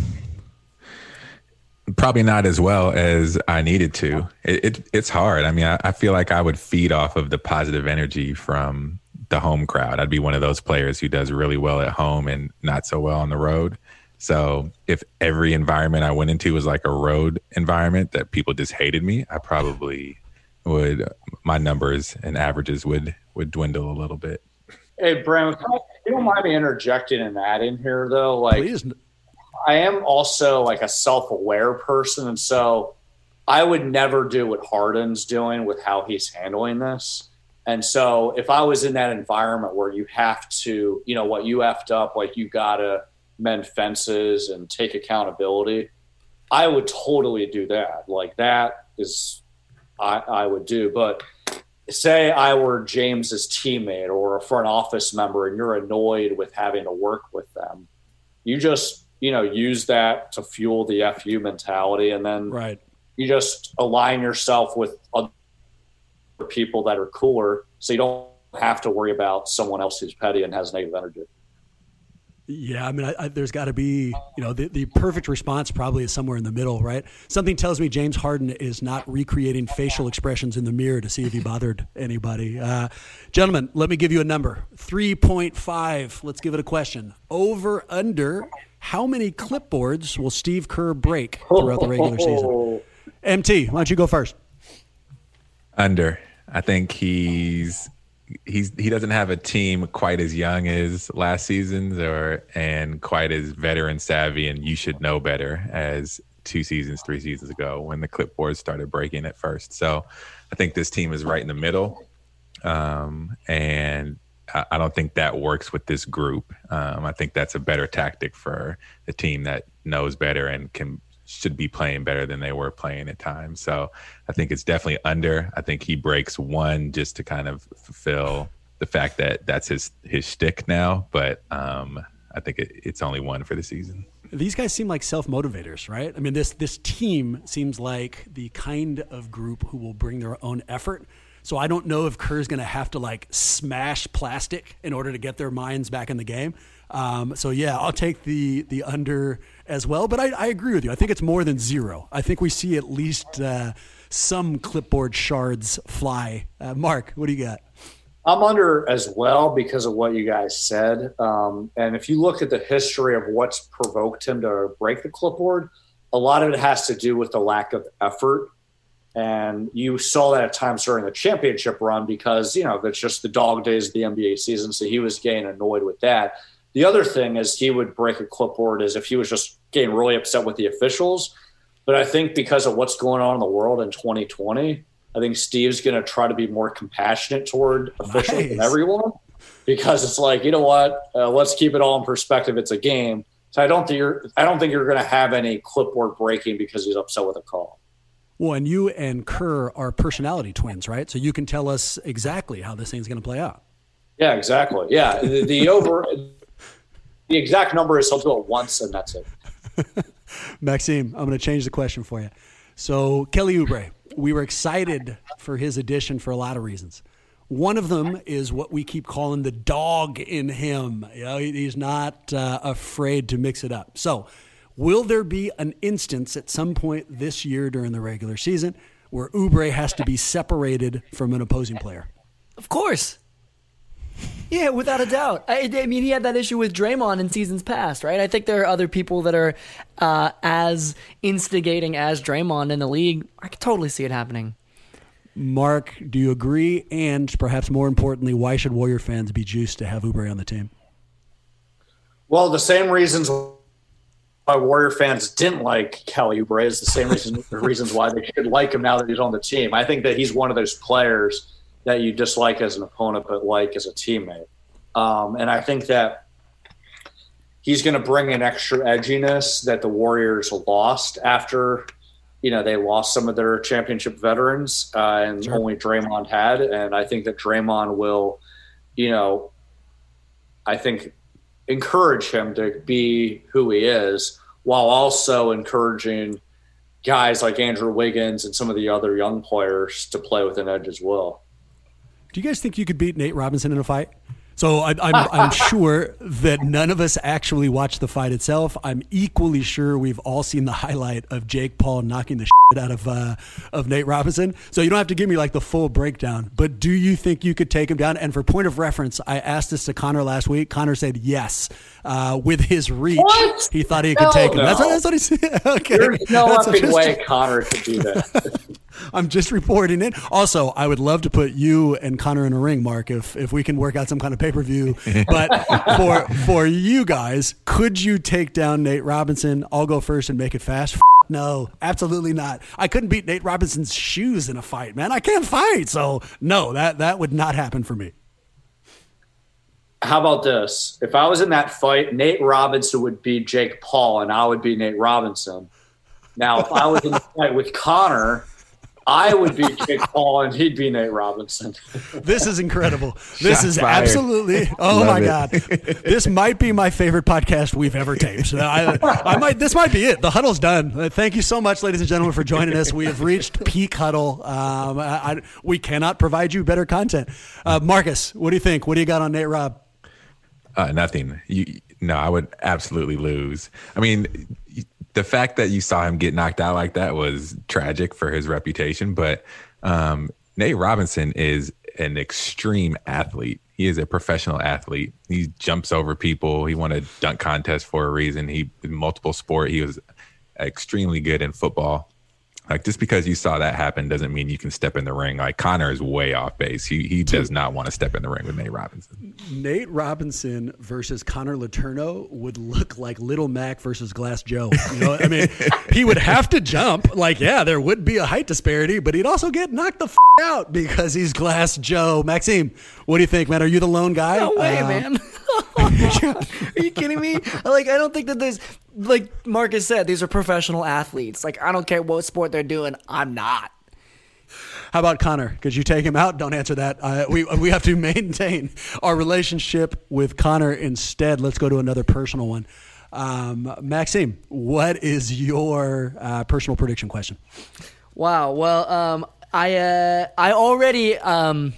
probably not as well as I needed to. It, it it's hard. I mean, I, I feel like I would feed off of the positive energy from the home crowd. I'd be one of those players who does really well at home and not so well on the road. So if every environment I went into was like a road environment that people just hated me, I probably would, my numbers and averages would, would dwindle a little bit. Hey, Brent, you don't mind me interjecting and adding here though? Like, Please. I am also like a self-aware person. And so I would never do what Harden's doing with how he's handling this. And so if I was in that environment where you have to, you know, what you effed up, like you got to mend fences and take accountability, I would totally do that. Like that is, I, I would do. But say I were James's teammate or a front office member and you're annoyed with having to work with them, you just, you know, use that to fuel the F U mentality. And then right. you just align yourself with other people that are cooler so you don't have to worry about someone else who's petty and has negative energy. Yeah, I mean, I, I, there's got to be, you know, the, the perfect response probably is somewhere in the middle, right? Something tells me James Harden is not recreating facial expressions in the mirror to see if he bothered anybody. Uh, gentlemen, let me give you a number. three point five. Let's give it a question. Over, under, how many clipboards will Steve Kerr break throughout the regular season? M T, why don't you go first? Under. I think he's... He's he doesn't have a team quite as young as last season's or and quite as veteran savvy and you should know better as two seasons, three seasons ago when the clipboards started breaking at first. So I think this team is right in the middle. Um, and I, I don't think that works with this group. Um, I think that's a better tactic for the team that knows better and can should be playing better than they were playing at times. So I think it's definitely under. I think he breaks one just to kind of fulfill the fact that that's his, his shtick now. But um, I think it, it's only one for the season. These guys seem like self-motivators, right? I mean, this this team seems like the kind of group who will bring their own effort. So I don't know if Kerr's going to have to like smash plastic in order to get their minds back in the game. Um, so yeah, I'll take the the under as well. But I, I agree with you. I think it's more than zero. I think we see at least uh, some clipboard shards fly. Uh, Mark, what do you got? I'm under as well because of what you guys said. Um, and if you look at the history of what's provoked him to break the clipboard, a lot of it has to do with the lack of effort. And you saw that at times during the championship run because, you know, that's just the dog days of the N B A season. So he was getting annoyed with that. The other thing is he would break a clipboard is if he was just getting really upset with the officials. But I think because of what's going on in the world in twenty twenty, I think Steve's going to try to be more compassionate toward officials Nice. and everyone because it's like, you know what, uh, let's keep it all in perspective. It's a game. So I don't think you're, I don't think you're going to have any clipboard breaking because he's upset with a call. Well, and you and Kerr are personality twins, right? So you can tell us exactly how this thing's going to play out. Yeah, exactly. Yeah. The, the over, the exact number is he'll do it once and that's it. Maxime, I'm going to change the question for you. So Kelly Oubre, we were excited for his addition for a lot of reasons. One of them is what we keep calling the dog in him. You know, he's not uh, afraid to mix it up. So will there be an instance at some point this year during the regular season where Oubre has to be separated from an opposing player? Of course. Yeah, without a doubt. I, I mean, he had that issue with Draymond in seasons past, right? I think there are other people that are uh, as instigating as Draymond in the league. I could totally see it happening. Mark, do you agree? And perhaps more importantly, why should Warrior fans be juiced to have Oubre on the team? Well, the same reasons why Warrior fans didn't like Kelly Oubre is the same reason, reasons why they should like him now that he's on the team. I think that he's one of those players that you dislike as an opponent but like as a teammate. Um, and I think that he's going to bring an extra edginess that the Warriors lost after, you know, they lost some of their championship veterans uh, and Sure. only Draymond had. And I think that Draymond will, you know, I think encourage him to be who he is while also encouraging guys like Andrew Wiggins and some of the other young players to play with an edge as well. Do you guys think you could beat Nate Robinson in a fight? So I, I'm, I'm sure that none of us actually watched the fight itself. I'm equally sure we've all seen the highlight of Jake Paul knocking the shit out of uh, of Nate Robinson. So you don't have to give me like the full breakdown. But do you think you could take him down? And for point of reference, I asked this to Connor last week. Connor said yes. Uh, with his reach, What? he thought he could Hell take him. no. That's what, that's what he said. Okay. There's no That's effing just- way Connor could do that. I'm just reporting it. Also, I would love to put you and Connor in a ring, Mark, if if we can work out some kind of pay-per-view. But for for you guys, could you take down Nate Robinson? I'll go first and make it fast. F- no, absolutely not. I couldn't beat Nate Robinson's shoes in a fight, man. I can't fight. So, no, that, that would not happen for me. How about this? If I was in that fight, Nate Robinson would be Jake Paul and I would be Nate Robinson. Now, if I was in the fight with Connor, I would be Jake Paul and he'd be Nate Robinson. This is incredible. This Shots is fired. absolutely. Oh Love my it. God, this might be my favorite podcast we've ever taped. I, I might. This might be it. The huddle's done. Uh, Thank you so much, ladies and gentlemen, for joining us. We have reached peak huddle. Um, I, I, we cannot provide you better content. Uh, Marcus, what do you think? What do you got on Nate Rob? Uh, nothing. You no, I would absolutely lose. I mean, the fact that you saw him get knocked out like that was tragic for his reputation. But um, Nate Robinson is an extreme athlete. He is a professional athlete. He jumps over people. He won a dunk contest for a reason. He in multiple sport. He was extremely good in football. Like, just because you saw that happen doesn't mean you can step in the ring. Like, Connor is way off base. He he does not want to step in the ring with Nate Robinson. Nate Robinson versus Connor Letourneau would look like Little Mac versus Glass Joe. You know, I mean, he would have to jump. Like, yeah, there would be a height disparity, but he'd also get knocked the f- out because he's Glass Joe. Maxime, what do you think, man? Are you the lone guy? No way, Uh, man. Are you kidding me? Like, I don't think that there's, like Marcus said, these are professional athletes. Like, I don't care what sport they're doing. I'm not. How about Connor? Could you take him out? Don't answer that. Uh, we we have to maintain our relationship with Connor instead. Let's go to another personal one. Um, Maxime, what is your uh, personal prediction question? Wow. Well, um, I uh, I already um,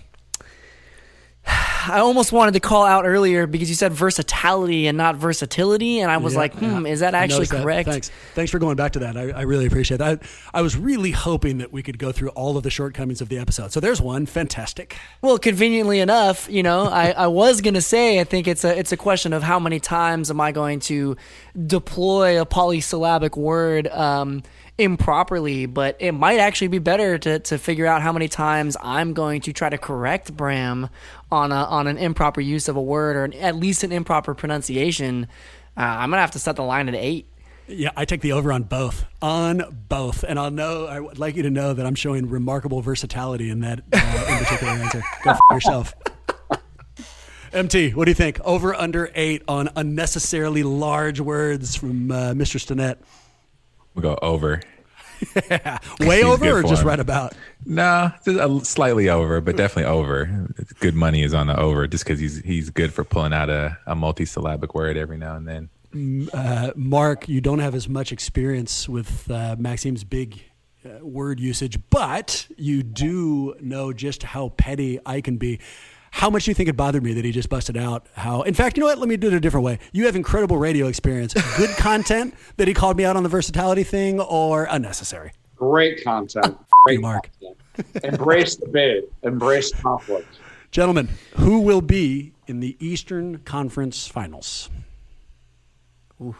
I almost wanted to call out earlier because you said versatility and not versatility, and I was Yeah, like, hmm, yeah. is that I actually noticed that. correct? Thanks. Thanks for going back to that. I, I really appreciate that. I, I was really hoping that we could go through all of the shortcomings of the episode. So there's one. Fantastic. Well, conveniently enough, you know, I, I was gonna say I think it's a it's a question of how many times am I going to deploy a polysyllabic word um, improperly, but it might actually be better to to figure out how many times I'm going to try to correct Bram on a, on an improper use of a word or an, at least an improper pronunciation. Uh, I'm gonna have to set the line at eight. Yeah, I take the over on both. On both. And I'll know, I would like you to know that I'm showing remarkable versatility in that uh, in particular answer. Go f- yourself. M T, what do you think? Over, under eight on unnecessarily large words from uh, Mister Stinnett. We'll go over. Yeah. Way He's over good or for just him. right about? No, just a, slightly over, but definitely over. Good money is on the over just because he's he's good for pulling out a, a multi-syllabic word every now and then. Uh, Mark, you don't have as much experience with uh, Maxime's big uh, word usage, but you do know just how petty I can be. How much do you think it bothered me that he just busted out how, in fact, you know what? Let me do it a different way. You have incredible radio experience. Good content that he called me out on the versatility thing, or unnecessary? Great content. Great Mark. content. Embrace the bid. Embrace conflict. Gentlemen, who will be in the Eastern Conference Finals? Ooh.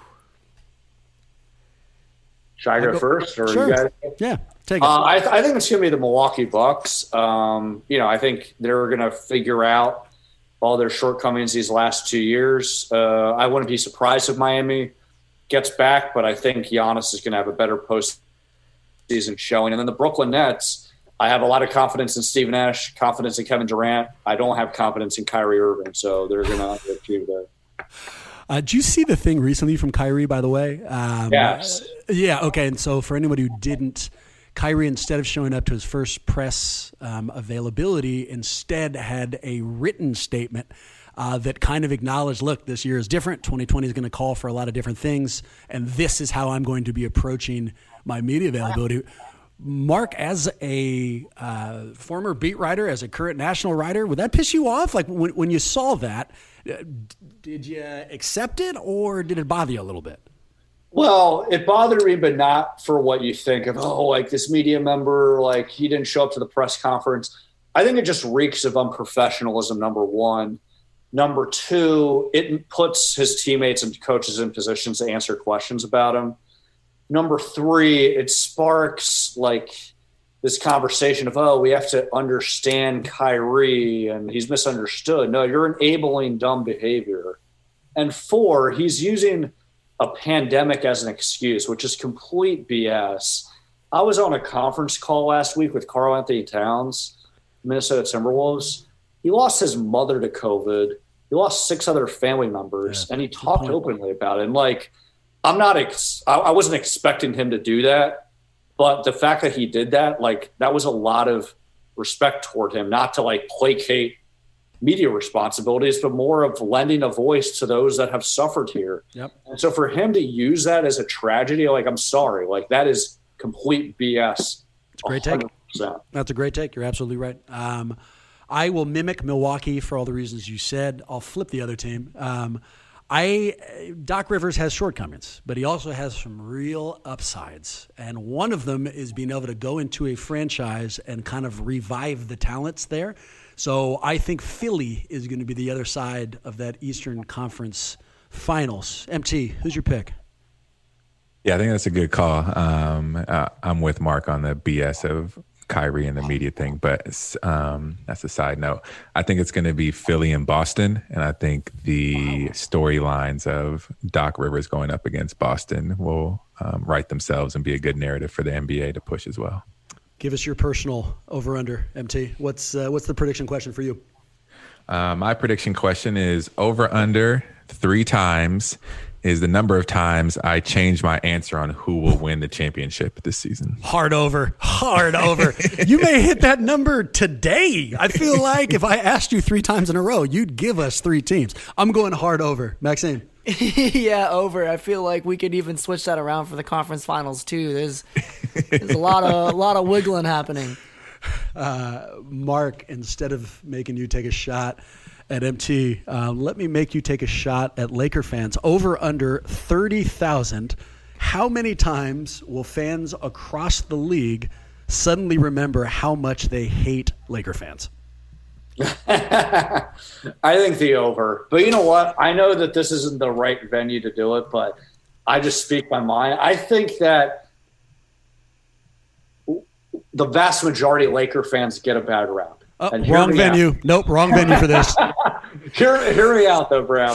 Should I go, go- first, or Sure. you guys? Yeah, take it. Uh, I, th- I think it's going to be the Milwaukee Bucks. Um, you know, I think they're going to figure out all their shortcomings these last two years. Uh, I wouldn't be surprised if Miami gets back, but I think Giannis is going to have a better postseason showing. And then the Brooklyn Nets, I have a lot of confidence in Steve Nash, confidence in Kevin Durant. I don't have confidence in Kyrie Irving, so they're going to underachieve there. Uh, did you see the thing recently from Kyrie, by the way? Um, Yes. Yeah, okay. And so for anybody who didn't, Kyrie, instead of showing up to his first press um, availability, instead had a written statement uh, that kind of acknowledged, look, this year is different. twenty twenty is going to call for a lot of different things, and this is how I'm going to be approaching my media availability. Mark, as a uh, former beat writer, as a current national writer, would that piss you off? Like when, when you saw that, uh, did you accept it or did it bother you a little bit? Well, it bothered me, but not for what you think of, oh, like this media member, like he didn't show up to the press conference. I think it just reeks of unprofessionalism, number one. Number two, it puts his teammates and coaches in positions to answer questions about him. Number three, it sparks like this conversation of, oh, we have to understand Kyrie and he's misunderstood. No, you're enabling dumb behavior. And four, he's using a pandemic as an excuse, which is complete B S. I was on a conference call last week with Karl Anthony Towns, Minnesota Timberwolves. He lost his mother to COVID. He lost six other family members, Yeah, and he good talked point. openly about it. And like, I'm not, ex- I, I wasn't expecting him to do that, but the fact that he did that, like, that was a lot of respect toward him, not to like placate media responsibilities, but more of lending a voice to those that have suffered here. Yep. And so for him to use that as a tragedy, like, I'm sorry, like that is complete B S. It's a great take. one hundred percent. That's a great take. You're absolutely right. Um, I will mimic Milwaukee for all the reasons you said. I'll flip the other team. Um, I Doc Rivers has shortcomings, but he also has some real upsides. And one of them is being able to go into a franchise and kind of revive the talents there. So I think Philly is going to be the other side of that Eastern Conference Finals. M T, who's your pick? Yeah, I think that's a good call. Um, uh, I'm with Mark on the B S of Kyrie and the media thing, but um, that's a side note. I think it's going to be Philly and Boston, and I think the storylines of Doc Rivers going up against Boston will um, write themselves and be a good narrative for the N B A to push as well. Give us your personal over-under, M T. What's uh, what's the prediction question for you? Uh, my prediction question is over-under three times is the number of times I change my answer on who will win the championship this season. Hard over, hard over. You may hit that number today. I feel like if I asked you three times in a row, you'd give us three teams. I'm going hard over. Maxine? Yeah, over. I feel like we could even switch that around for the conference finals too. There's there's a lot of a lot of wiggling happening. Uh, Mark, instead of making you take a shot at M T, uh, let me make you take a shot at Laker fans. Over under thirty thousand. How many times will fans across the league suddenly remember how much they hate Laker fans? I think the over. But you know what? I know that this isn't the right venue to do it, but I just speak my mind. I think that the vast majority of Laker fans get a bad rap. Oh, wrong venue. Out. Nope, wrong venue for this. hear, hear me out, though, Bram.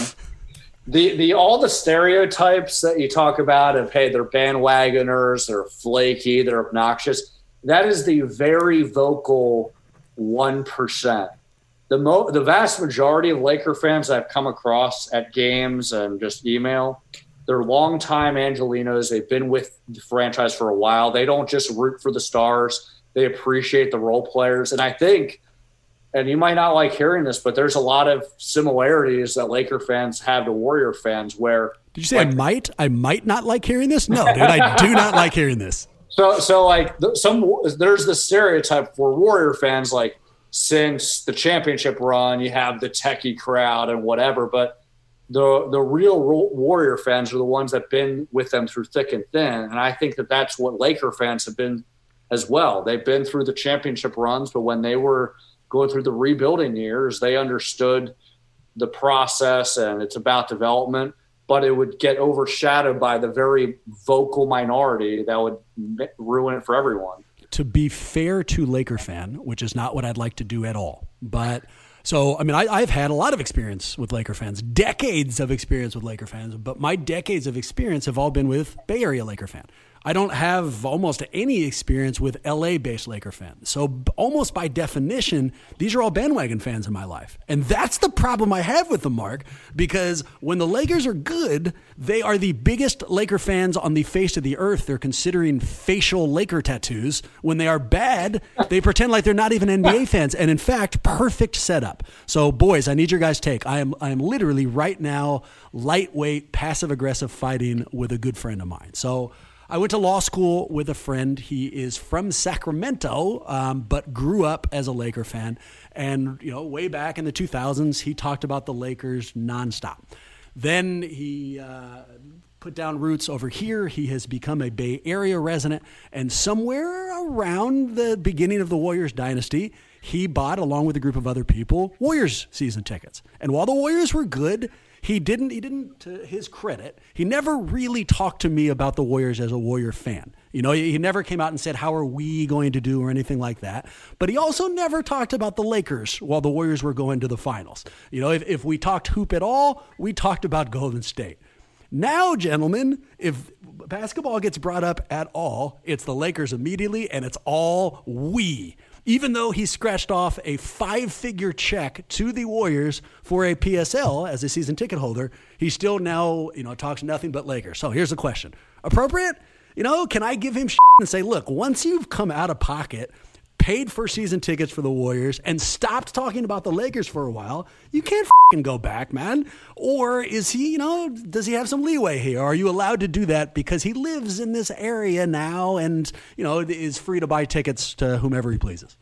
The the all the stereotypes that you talk about of, hey, they're bandwagoners, they're flaky, they're obnoxious, that is the very vocal one percent. The mo- the vast majority of Laker fans I've come across at games and just email, they're longtime Angelinos. They've been with the franchise for a while. They don't just root for the stars. They appreciate the role players. And I think, and you might not like hearing this, but there's a lot of similarities that Laker fans have to Warrior fans where – Did you say like, I might? I might not like hearing this? No, dude, I do not like hearing this. So, so like some there's the stereotype for Warrior fans, like since the championship run, you have the techie crowd and whatever, but the the real Warrior fans are the ones that have been with them through thick and thin, and I think that that's what Laker fans have been as well. They've been through the championship runs, but when they were going through the rebuilding years, they understood the process, and it's about development, but it would get overshadowed by the very vocal minority that would ruin it for everyone. To be fair to Laker fan, which is not what I'd like to do at all, but so, I mean, I, I've had a lot of experience with Laker fans, decades of experience with Laker fans, but my decades of experience have all been with Bay Area Laker fan. I don't have almost any experience with L A-based Laker fans. So almost by definition, these are all bandwagon fans in my life. And that's the problem I have with them, Mark, because when the Lakers are good, they are the biggest Laker fans on the face of the earth. They're considering facial Laker tattoos. When they are bad, they pretend like they're not even N B A fans. And in fact, perfect setup. So boys, I need your guys' take. I am I am literally right now lightweight, passive-aggressive fighting with a good friend of mine. So I went to law school with a friend. He is from Sacramento, um, but grew up as a Laker fan. And, you know, way back in the two thousands, he talked about the Lakers nonstop. Then he uh, put down roots over here. He has become a Bay Area resident. And somewhere around the beginning of the Warriors dynasty, he bought, along with a group of other people, Warriors season tickets. And while the Warriors were good, He didn't, he didn't, to his credit, he never really talked to me about the Warriors as a Warrior fan. You know, he never came out and said, how are we going to do or anything like that. But he also never talked about the Lakers while the Warriors were going to the finals. You know, if, if we talked hoop at all, we talked about Golden State. Now, gentlemen, if basketball gets brought up at all, it's the Lakers immediately, and it's all we. Even though he scratched off a five-figure check to the Warriors for a P S L as a season ticket holder, he still now, you know, talks nothing but Lakers. So here's the question. Appropriate? You know, can I give him shit and say, look, once you've come out of pocket, paid for season tickets for the Warriors, and stopped talking about the Lakers for a while, you can't f***ing go back, man. Or is he, you know, does he have some leeway here? Are you allowed to do that because he lives in this area now and, you know, is free to buy tickets to whomever he pleases?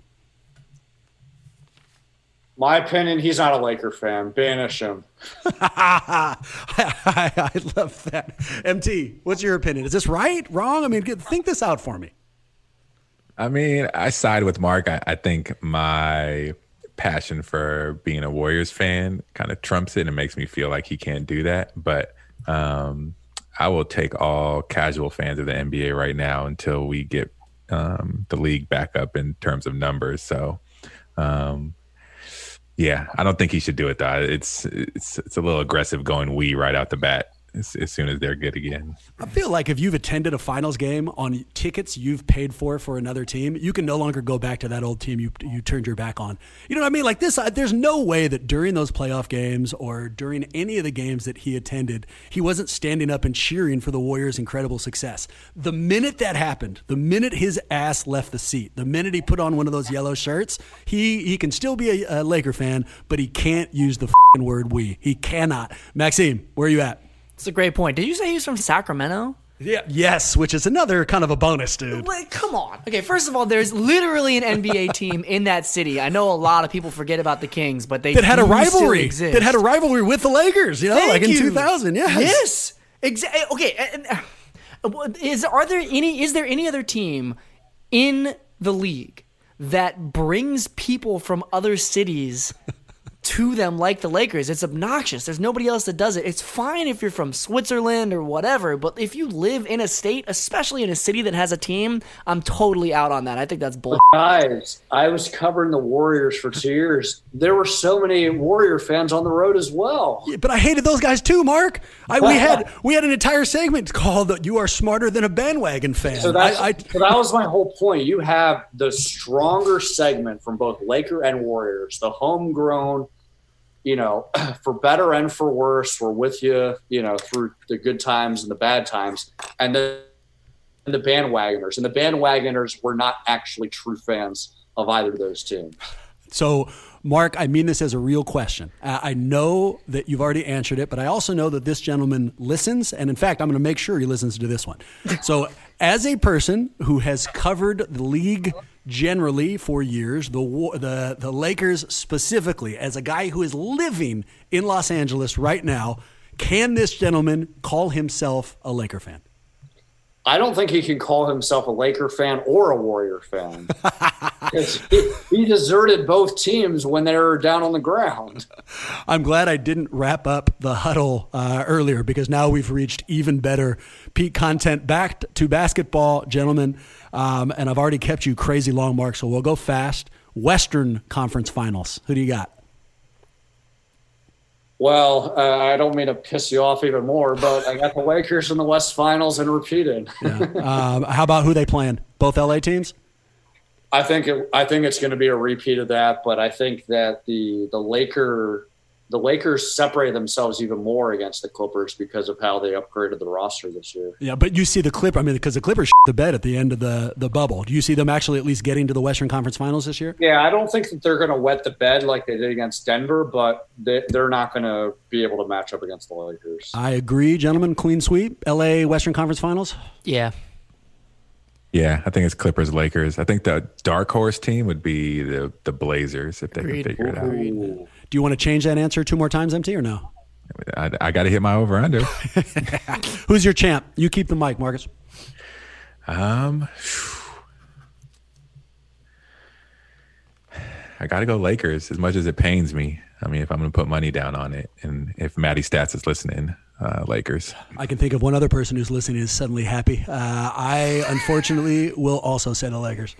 My opinion, he's not a Laker fan. Banish him. I, I, I love that. M T, what's your opinion? Is this right? Wrong? I mean, think this out for me. I mean, I side with Mark. I, I think my passion for being a Warriors fan kind of trumps it and it makes me feel like he can't do that. But um, I will take all casual fans of the N B A right now until we get um, the league back up in terms of numbers. So, um, yeah, I don't think he should do it, though. It's it's it's a little aggressive going we right out the bat. As, as soon as they're good again. I feel like if you've attended a finals game on tickets you've paid for for another team, you can no longer go back to that old team you you turned your back on. You know what I mean? Like this, uh, there's no way that during those playoff games or during any of the games that he attended, he wasn't standing up and cheering for the Warriors' incredible success. The minute that happened, the minute his ass left the seat, the minute he put on one of those yellow shirts, he he can still be a, a Laker fan, but he can't use the f***ing word we. He cannot. Maxime, where are you at? It's a great point. Did you say he's from Sacramento? Yeah. Yes, which is another kind of a bonus, dude. Wait, come on. Okay, first of all, there's literally an N B A team in that city. I know a lot of people forget about the Kings, but they that had a do still rivalry. exist. That had a rivalry with the Lakers. You know, Thank like in you. two thousand. Yes. Yes. Exactly. Okay. and- and, Is are there any? Is there any other team in the league that brings people from other cities to them like the Lakers? It's obnoxious. There's nobody else that does it. It's fine if you're from Switzerland or whatever, but if you live in a state, especially in a city that has a team, I'm totally out on that. I think that's bull. Guys, I was covering the Warriors for two years. There were so many Warrior fans on the road as well. Yeah, but I hated those guys too, Mark. I, we had we had an entire segment called "You Are Smarter Than a Bandwagon Fan." So, that's, I, I, so that was my whole point. You have the stronger segment from both Laker and Warriors, the homegrown. You know, for better and for worse, we're with you, you know, through the good times and the bad times. And then the bandwagoners. And the bandwagoners were not actually true fans of either of those teams. So, Mark, I mean this as a real question. Uh, I know that you've already answered it, but I also know that this gentleman listens. And in fact, I'm going to make sure he listens to this one. So, as a person who has covered the league generally for years, the the the Lakers specifically, as a guy who is living in Los Angeles right now, can this gentleman call himself a Laker fan? I don't think he can call himself a Laker fan or a Warrior fan. he, he deserted both teams when they were down on the ground. I'm glad I didn't wrap up the huddle uh, earlier, because now we've reached even better peak content. Back to basketball, gentlemen, um, and I've already kept you crazy long, Mark, so we'll go fast. Western Conference Finals. Who do you got? Well, uh, I don't mean to piss you off even more, but I got the Lakers in the West Finals and repeated. Yeah. Um, how about who they playing? Both L A teams? I think it, I think it's going to be a repeat of that, but I think that the the Laker the Lakers separated themselves even more against the Clippers because of how they upgraded the roster this year. Yeah, but you see the Clipper. I mean, because the Clippers the bed at the end of the the bubble. Do you see them actually at least getting to the Western Conference Finals this year? Yeah, I don't think that they're going to wet the bed like they did against Denver, but they, they're not going to be able to match up against the Lakers. I agree, gentlemen. Clean sweep. L A Western Conference Finals. Yeah. Yeah, I think it's Clippers, Lakers. I think the dark horse team would be the the Blazers if they Agreed. can figure it out. Ooh. Do you want to change that answer two more times, M T, or no? I, I got to hit my over under. Who's your champ? You keep the mic, Marcus. Um, I got to go Lakers, as much as it pains me. I mean, if I'm going to put money down on it, and if Matty Stats is listening, uh, Lakers. I can think of one other person who's listening is suddenly happy. Uh, I, unfortunately, will also say the Lakers.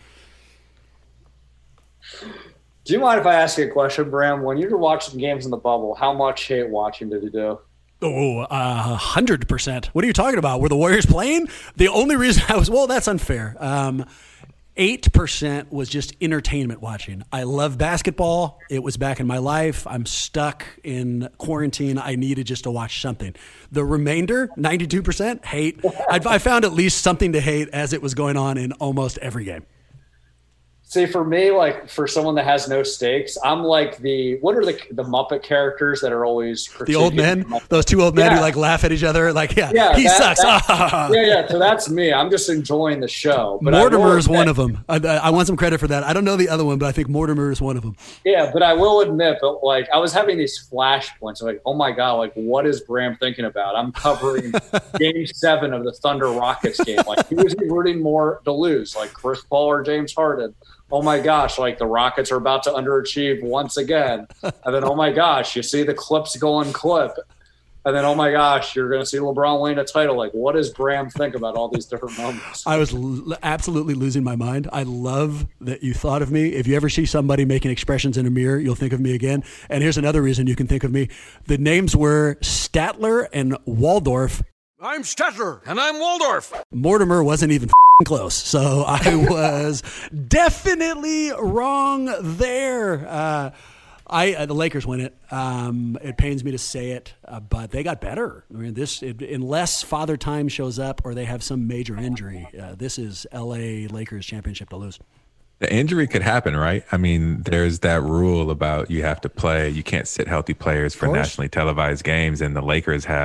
Do you mind if I ask you a question, Bram? When you were watching games in the bubble, how much hate watching did you do? Oh, a uh, hundred percent. What are you talking about? Were the Warriors playing? The only reason I was, well, that's unfair. Um, Eight percent was just entertainment watching. I love basketball. It was back in my life. I'm stuck in quarantine. I needed just to watch something. The remainder, ninety-two percent, hate. I, I found at least something to hate as it was going on in almost every game. See, for me, like for someone that has no stakes, I'm like the what are the the Muppet characters that are always the old men, those two old men yeah. who like laugh at each other, like yeah, yeah he that, sucks. That, yeah, yeah. So that's me. I'm just enjoying the show. But Mortimer is one admit, of them. I, I want some credit for that. I don't know the other one, but I think Mortimer is one of them. Yeah, but I will admit, but like I was having these flashpoints, like oh my god, like what is Bram thinking about? I'm covering Game Seven of the Thunder Rockets game. Like who is he rooting more to lose? Like Chris Paul or James Harden? Oh my gosh, like the Rockets are about to underachieve once again. And then, oh my gosh, you see the clips going clip. And then, oh my gosh, you're going to see LeBron win a title. Like, what does Bram think about all these different moments? I was l- absolutely losing my mind. I love that you thought of me. If you ever see somebody making expressions in a mirror, you'll think of me again. And here's another reason you can think of me. The names were Statler and Waldorf. I'm Statler, and I'm Waldorf. Mortimer wasn't even close, so I was definitely wrong there. Uh, I uh, the Lakers win it. Um, it pains me to say it, uh, but they got better. I mean, this it, unless Father Time shows up or they have some major injury, uh, this is L A Lakers championship to lose. The injury could happen, right? I mean, there's that rule about you have to play. You can't sit healthy players for nationally televised games, and the Lakers have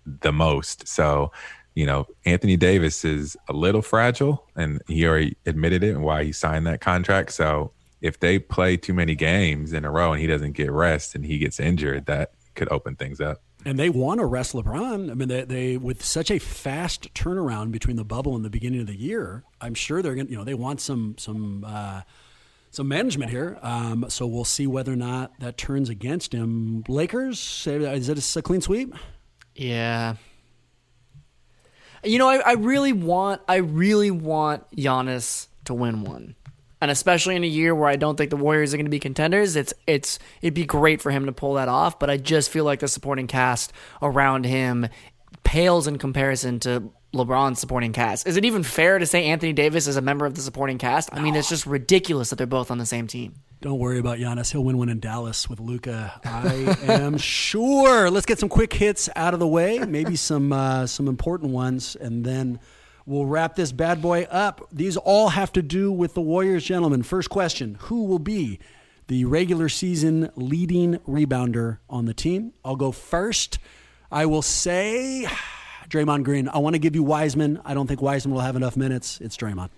the most. So, you know, Anthony Davis is a little fragile, and he already admitted it and why he signed that contract. So if they play too many games in a row and he doesn't get rest and he gets injured, that could open things up. And they want to rest LeBron. I mean, they, they with such a fast turnaround between the bubble and the beginning of the year, I'm sure they're going to, you know, they want some some uh, some management here. Um, so we'll see whether or not that turns against him. Lakers, is it a clean sweep? Yeah. You know, I, I really want I really want Giannis to win one. And especially in a year where I don't think the Warriors are going to be contenders, it's it's it'd be great for him to pull that off. But I just feel like the supporting cast around him pales in comparison to LeBron's supporting cast. Is it even fair to say Anthony Davis is a member of the supporting cast? I mean, it's just ridiculous that they're both on the same team. Don't worry about Giannis. He'll win one in Dallas with Luka. I am sure. Let's get some quick hits out of the way, maybe some uh, some important ones, and then we'll wrap this bad boy up. These all have to do with the Warriors, gentlemen. First question, who will be the regular season leading rebounder on the team? I'll go first. I will say Draymond Green. I want to give you Wiseman. I don't think Wiseman will have enough minutes. It's Draymond.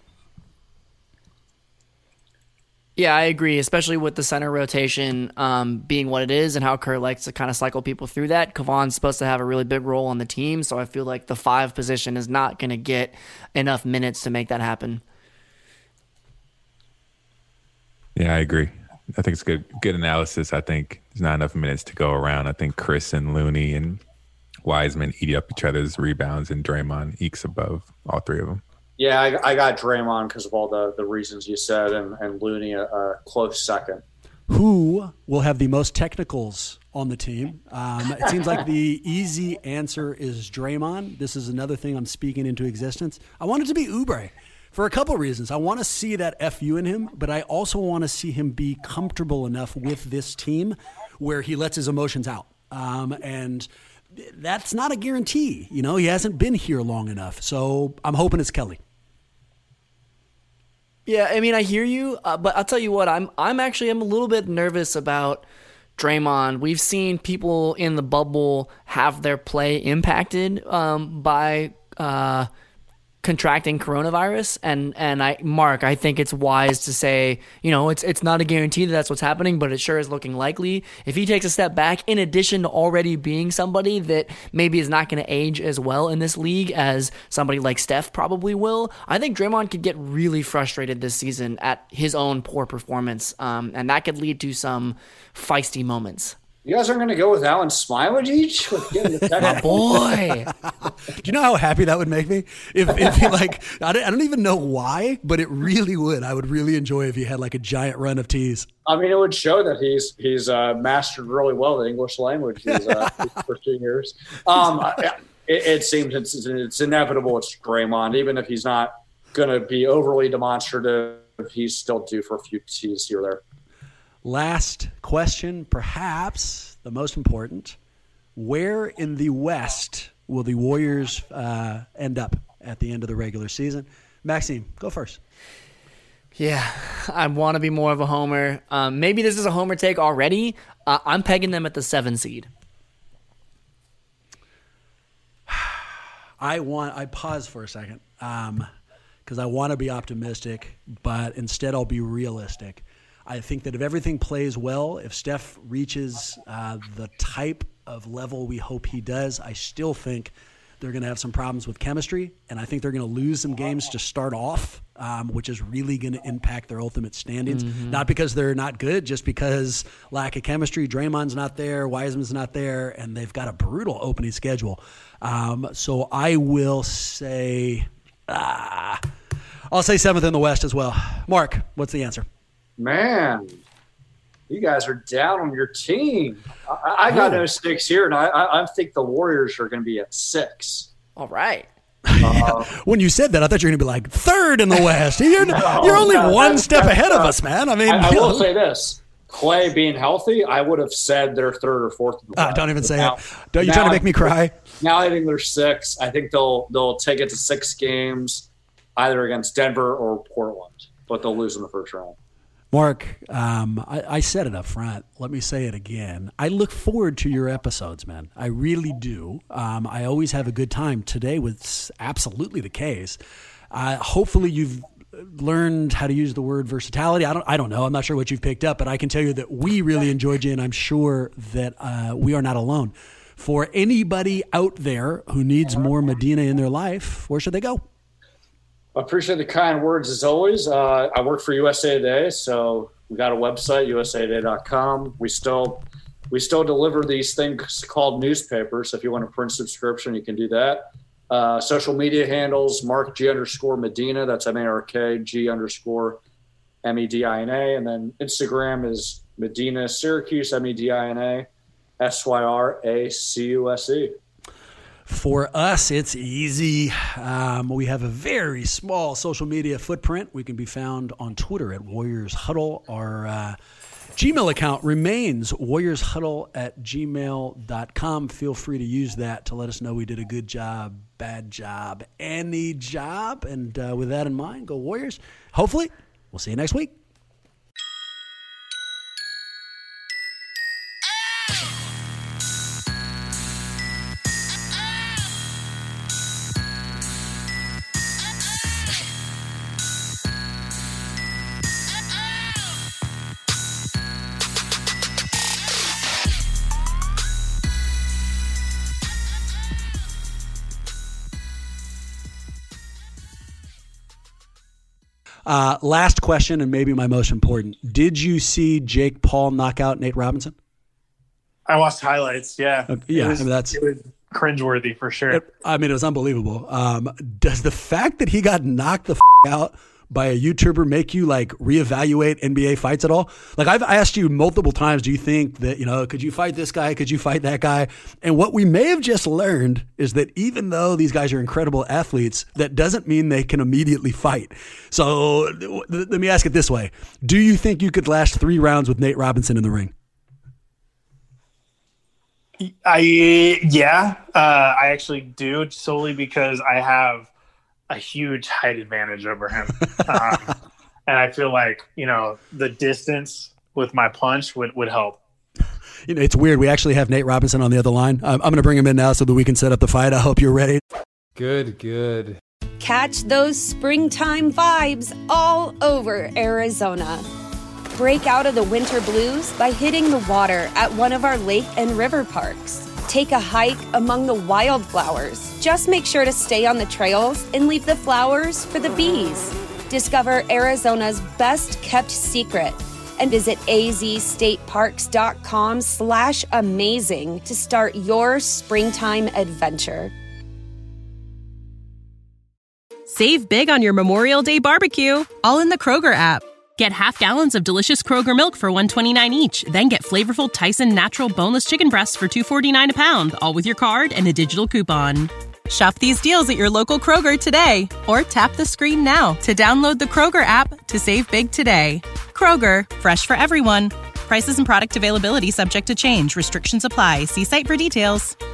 Yeah, I agree, especially with the center rotation um, being what it is and how Kerr likes to kind of cycle people through that. Kevon's supposed to have a really big role on the team, so I feel like the five position is not going to get enough minutes to make that happen. Yeah, I agree. I think it's good good analysis. I think there's not enough minutes to go around. I think Chris and Looney and Wiseman eat up each other's rebounds, and Draymond ekes above all three of them. Yeah, I, I got Draymond because of all the, the reasons you said, and, and Looney a, a close second. Who will have the most technicals on the team? Um, it seems like the easy answer is Draymond. This is another thing I'm speaking into existence. I want it to be Oubre for a couple reasons. I want to see that F U in him, but I also want to see him be comfortable enough with this team where he lets his emotions out. Um, and that's not a guarantee. You know, he hasn't been here long enough. So I'm hoping it's Kelly. Yeah, I mean, I hear you, uh, but I'll tell you what, I'm I'm actually I'm a little bit nervous about Draymond. We've seen people in the bubble have their play impacted um, by uh, contracting coronavirus, and and I Mark, I think it's wise to say, you know, it's it's not a guarantee that that's what's happening, but it sure is looking likely. If he takes a step back, in addition to already being somebody that maybe is not going to age as well in this league as somebody like Steph probably will, I think Draymond could get really frustrated this season at his own poor performance, um, and that could lead to some feisty moments. You guys are going to go with Alan Smiley-Beach? My boy. Do you know how happy that would make me? If, if he like, I don't, I don't even know why, but it really would. I would really enjoy if he had like a giant run of teas. I mean, it would show that he's he's uh, mastered really well the English language these, uh, these first two years. Um, it, it seems it's, it's inevitable it's Draymond. Even if he's not going to be overly demonstrative, he's still due for a few teas here or there. Last question, perhaps the most important. Where in the West will the Warriors uh, end up at the end of the regular season? Maxime, go first. Yeah, I want to be more of a homer. Um, maybe this is a homer take already. Uh, I'm pegging them at the seven seed. I want. I pause for a second um, because I want to be optimistic, but instead I'll be realistic. I think that if everything plays well, if Steph reaches uh, the type of level we hope he does, I still think they're going to have some problems with chemistry, and I think they're going to lose some games to start off, um, which is really going to impact their ultimate standings. Mm-hmm. Not because they're not good, just because lack of chemistry. Draymond's not there, Wiseman's not there, and they've got a brutal opening schedule. Um, so I will say, ah, I'll say seventh in the West as well. Mark, what's the answer? Man, you guys are down on your team. I, I got no stakes here, and I, I, I think the Warriors are going to be at six. All right. Uh, when you said that, I thought you were going to be like third in the West. You're, no, you're only no, one step ahead of us, man. I mean, I, I will say this. Clay being healthy, I would have said they're third or fourth. In the uh, don't even say now, it. Don't you trying to make me cry? Now I think they're six. I think they'll they'll take it to six games, either against Denver or Portland, but they'll lose in the first round. Mark, um, I, I said it up front. Let me say it again. I look forward to your episodes, man. I really do. Um, I always have a good time. Today was absolutely the case. Uh, hopefully you've learned how to use the word versatility. I don't I don't know. I'm not sure what you've picked up, but I can tell you that we really enjoyed you, and I'm sure that uh, we are not alone. For anybody out there who needs more Medina in their life, where should they go? I appreciate the kind words as always. Uh, I work for U S A Today, so we got a website, U S A today dot com. We still we still deliver these things called newspapers. So if you want a print subscription, you can do that. Uh, social media handles, Mark G underscore Medina. That's M A R K G underscore M E D I N A. And then Instagram is Medina Syracuse, M E D I N A S Y R A C U S E. For us, it's easy. Um, we have a very small social media footprint. We can be found on Twitter at Warriors Huddle. Our uh, Gmail account remains warriors huddle at gmail dot com. Feel free to use that to let us know we did a good job, bad job, any job. And uh, with that in mind, go Warriors. Hopefully, we'll see you next week. Uh, last question, and maybe my most important. Did you see Jake Paul knock out Nate Robinson? I watched highlights, yeah. Uh, yeah, it was, I mean, that's it was cringeworthy for sure. It, I mean, it was unbelievable. Um, does the fact that he got knocked the f- out by a YouTuber make you like reevaluate N B A fights at all? Like I've asked you multiple times, do you think that, you know, could you fight this guy? Could you fight that guy? And what we may have just learned is that even though these guys are incredible athletes, that doesn't mean they can immediately fight. So th- let me ask it this way. Do you think you could last three rounds with Nate Robinson in the ring? I, yeah, uh, I actually do, solely because I have a huge height advantage over him. Um, and I feel like, you know, the distance with my punch would, would help. You know, it's weird. We actually have Nate Robinson on the other line. I'm, I'm going to bring him in now so that we can set up the fight. I hope you're ready. Good, good. Catch those springtime vibes all over Arizona. Break out of the winter blues by hitting the water at one of our lake and river parks. Take a hike among the wildflowers. Just make sure to stay on the trails and leave the flowers for the bees. Discover Arizona's best kept secret and visit azstateparks.com slash amazing to start your springtime adventure. Save big on your Memorial Day barbecue, all in the Kroger app. Get half gallons of delicious Kroger milk for one dollar and twenty-nine cents each. Then get flavorful Tyson natural boneless chicken breasts for two dollars and forty-nine cents a pound, all with your card and a digital coupon. Shop these deals at your local Kroger today, or tap the screen now to download the Kroger app to save big today. Kroger, fresh for everyone. Prices and product availability subject to change. Restrictions apply. See site for details.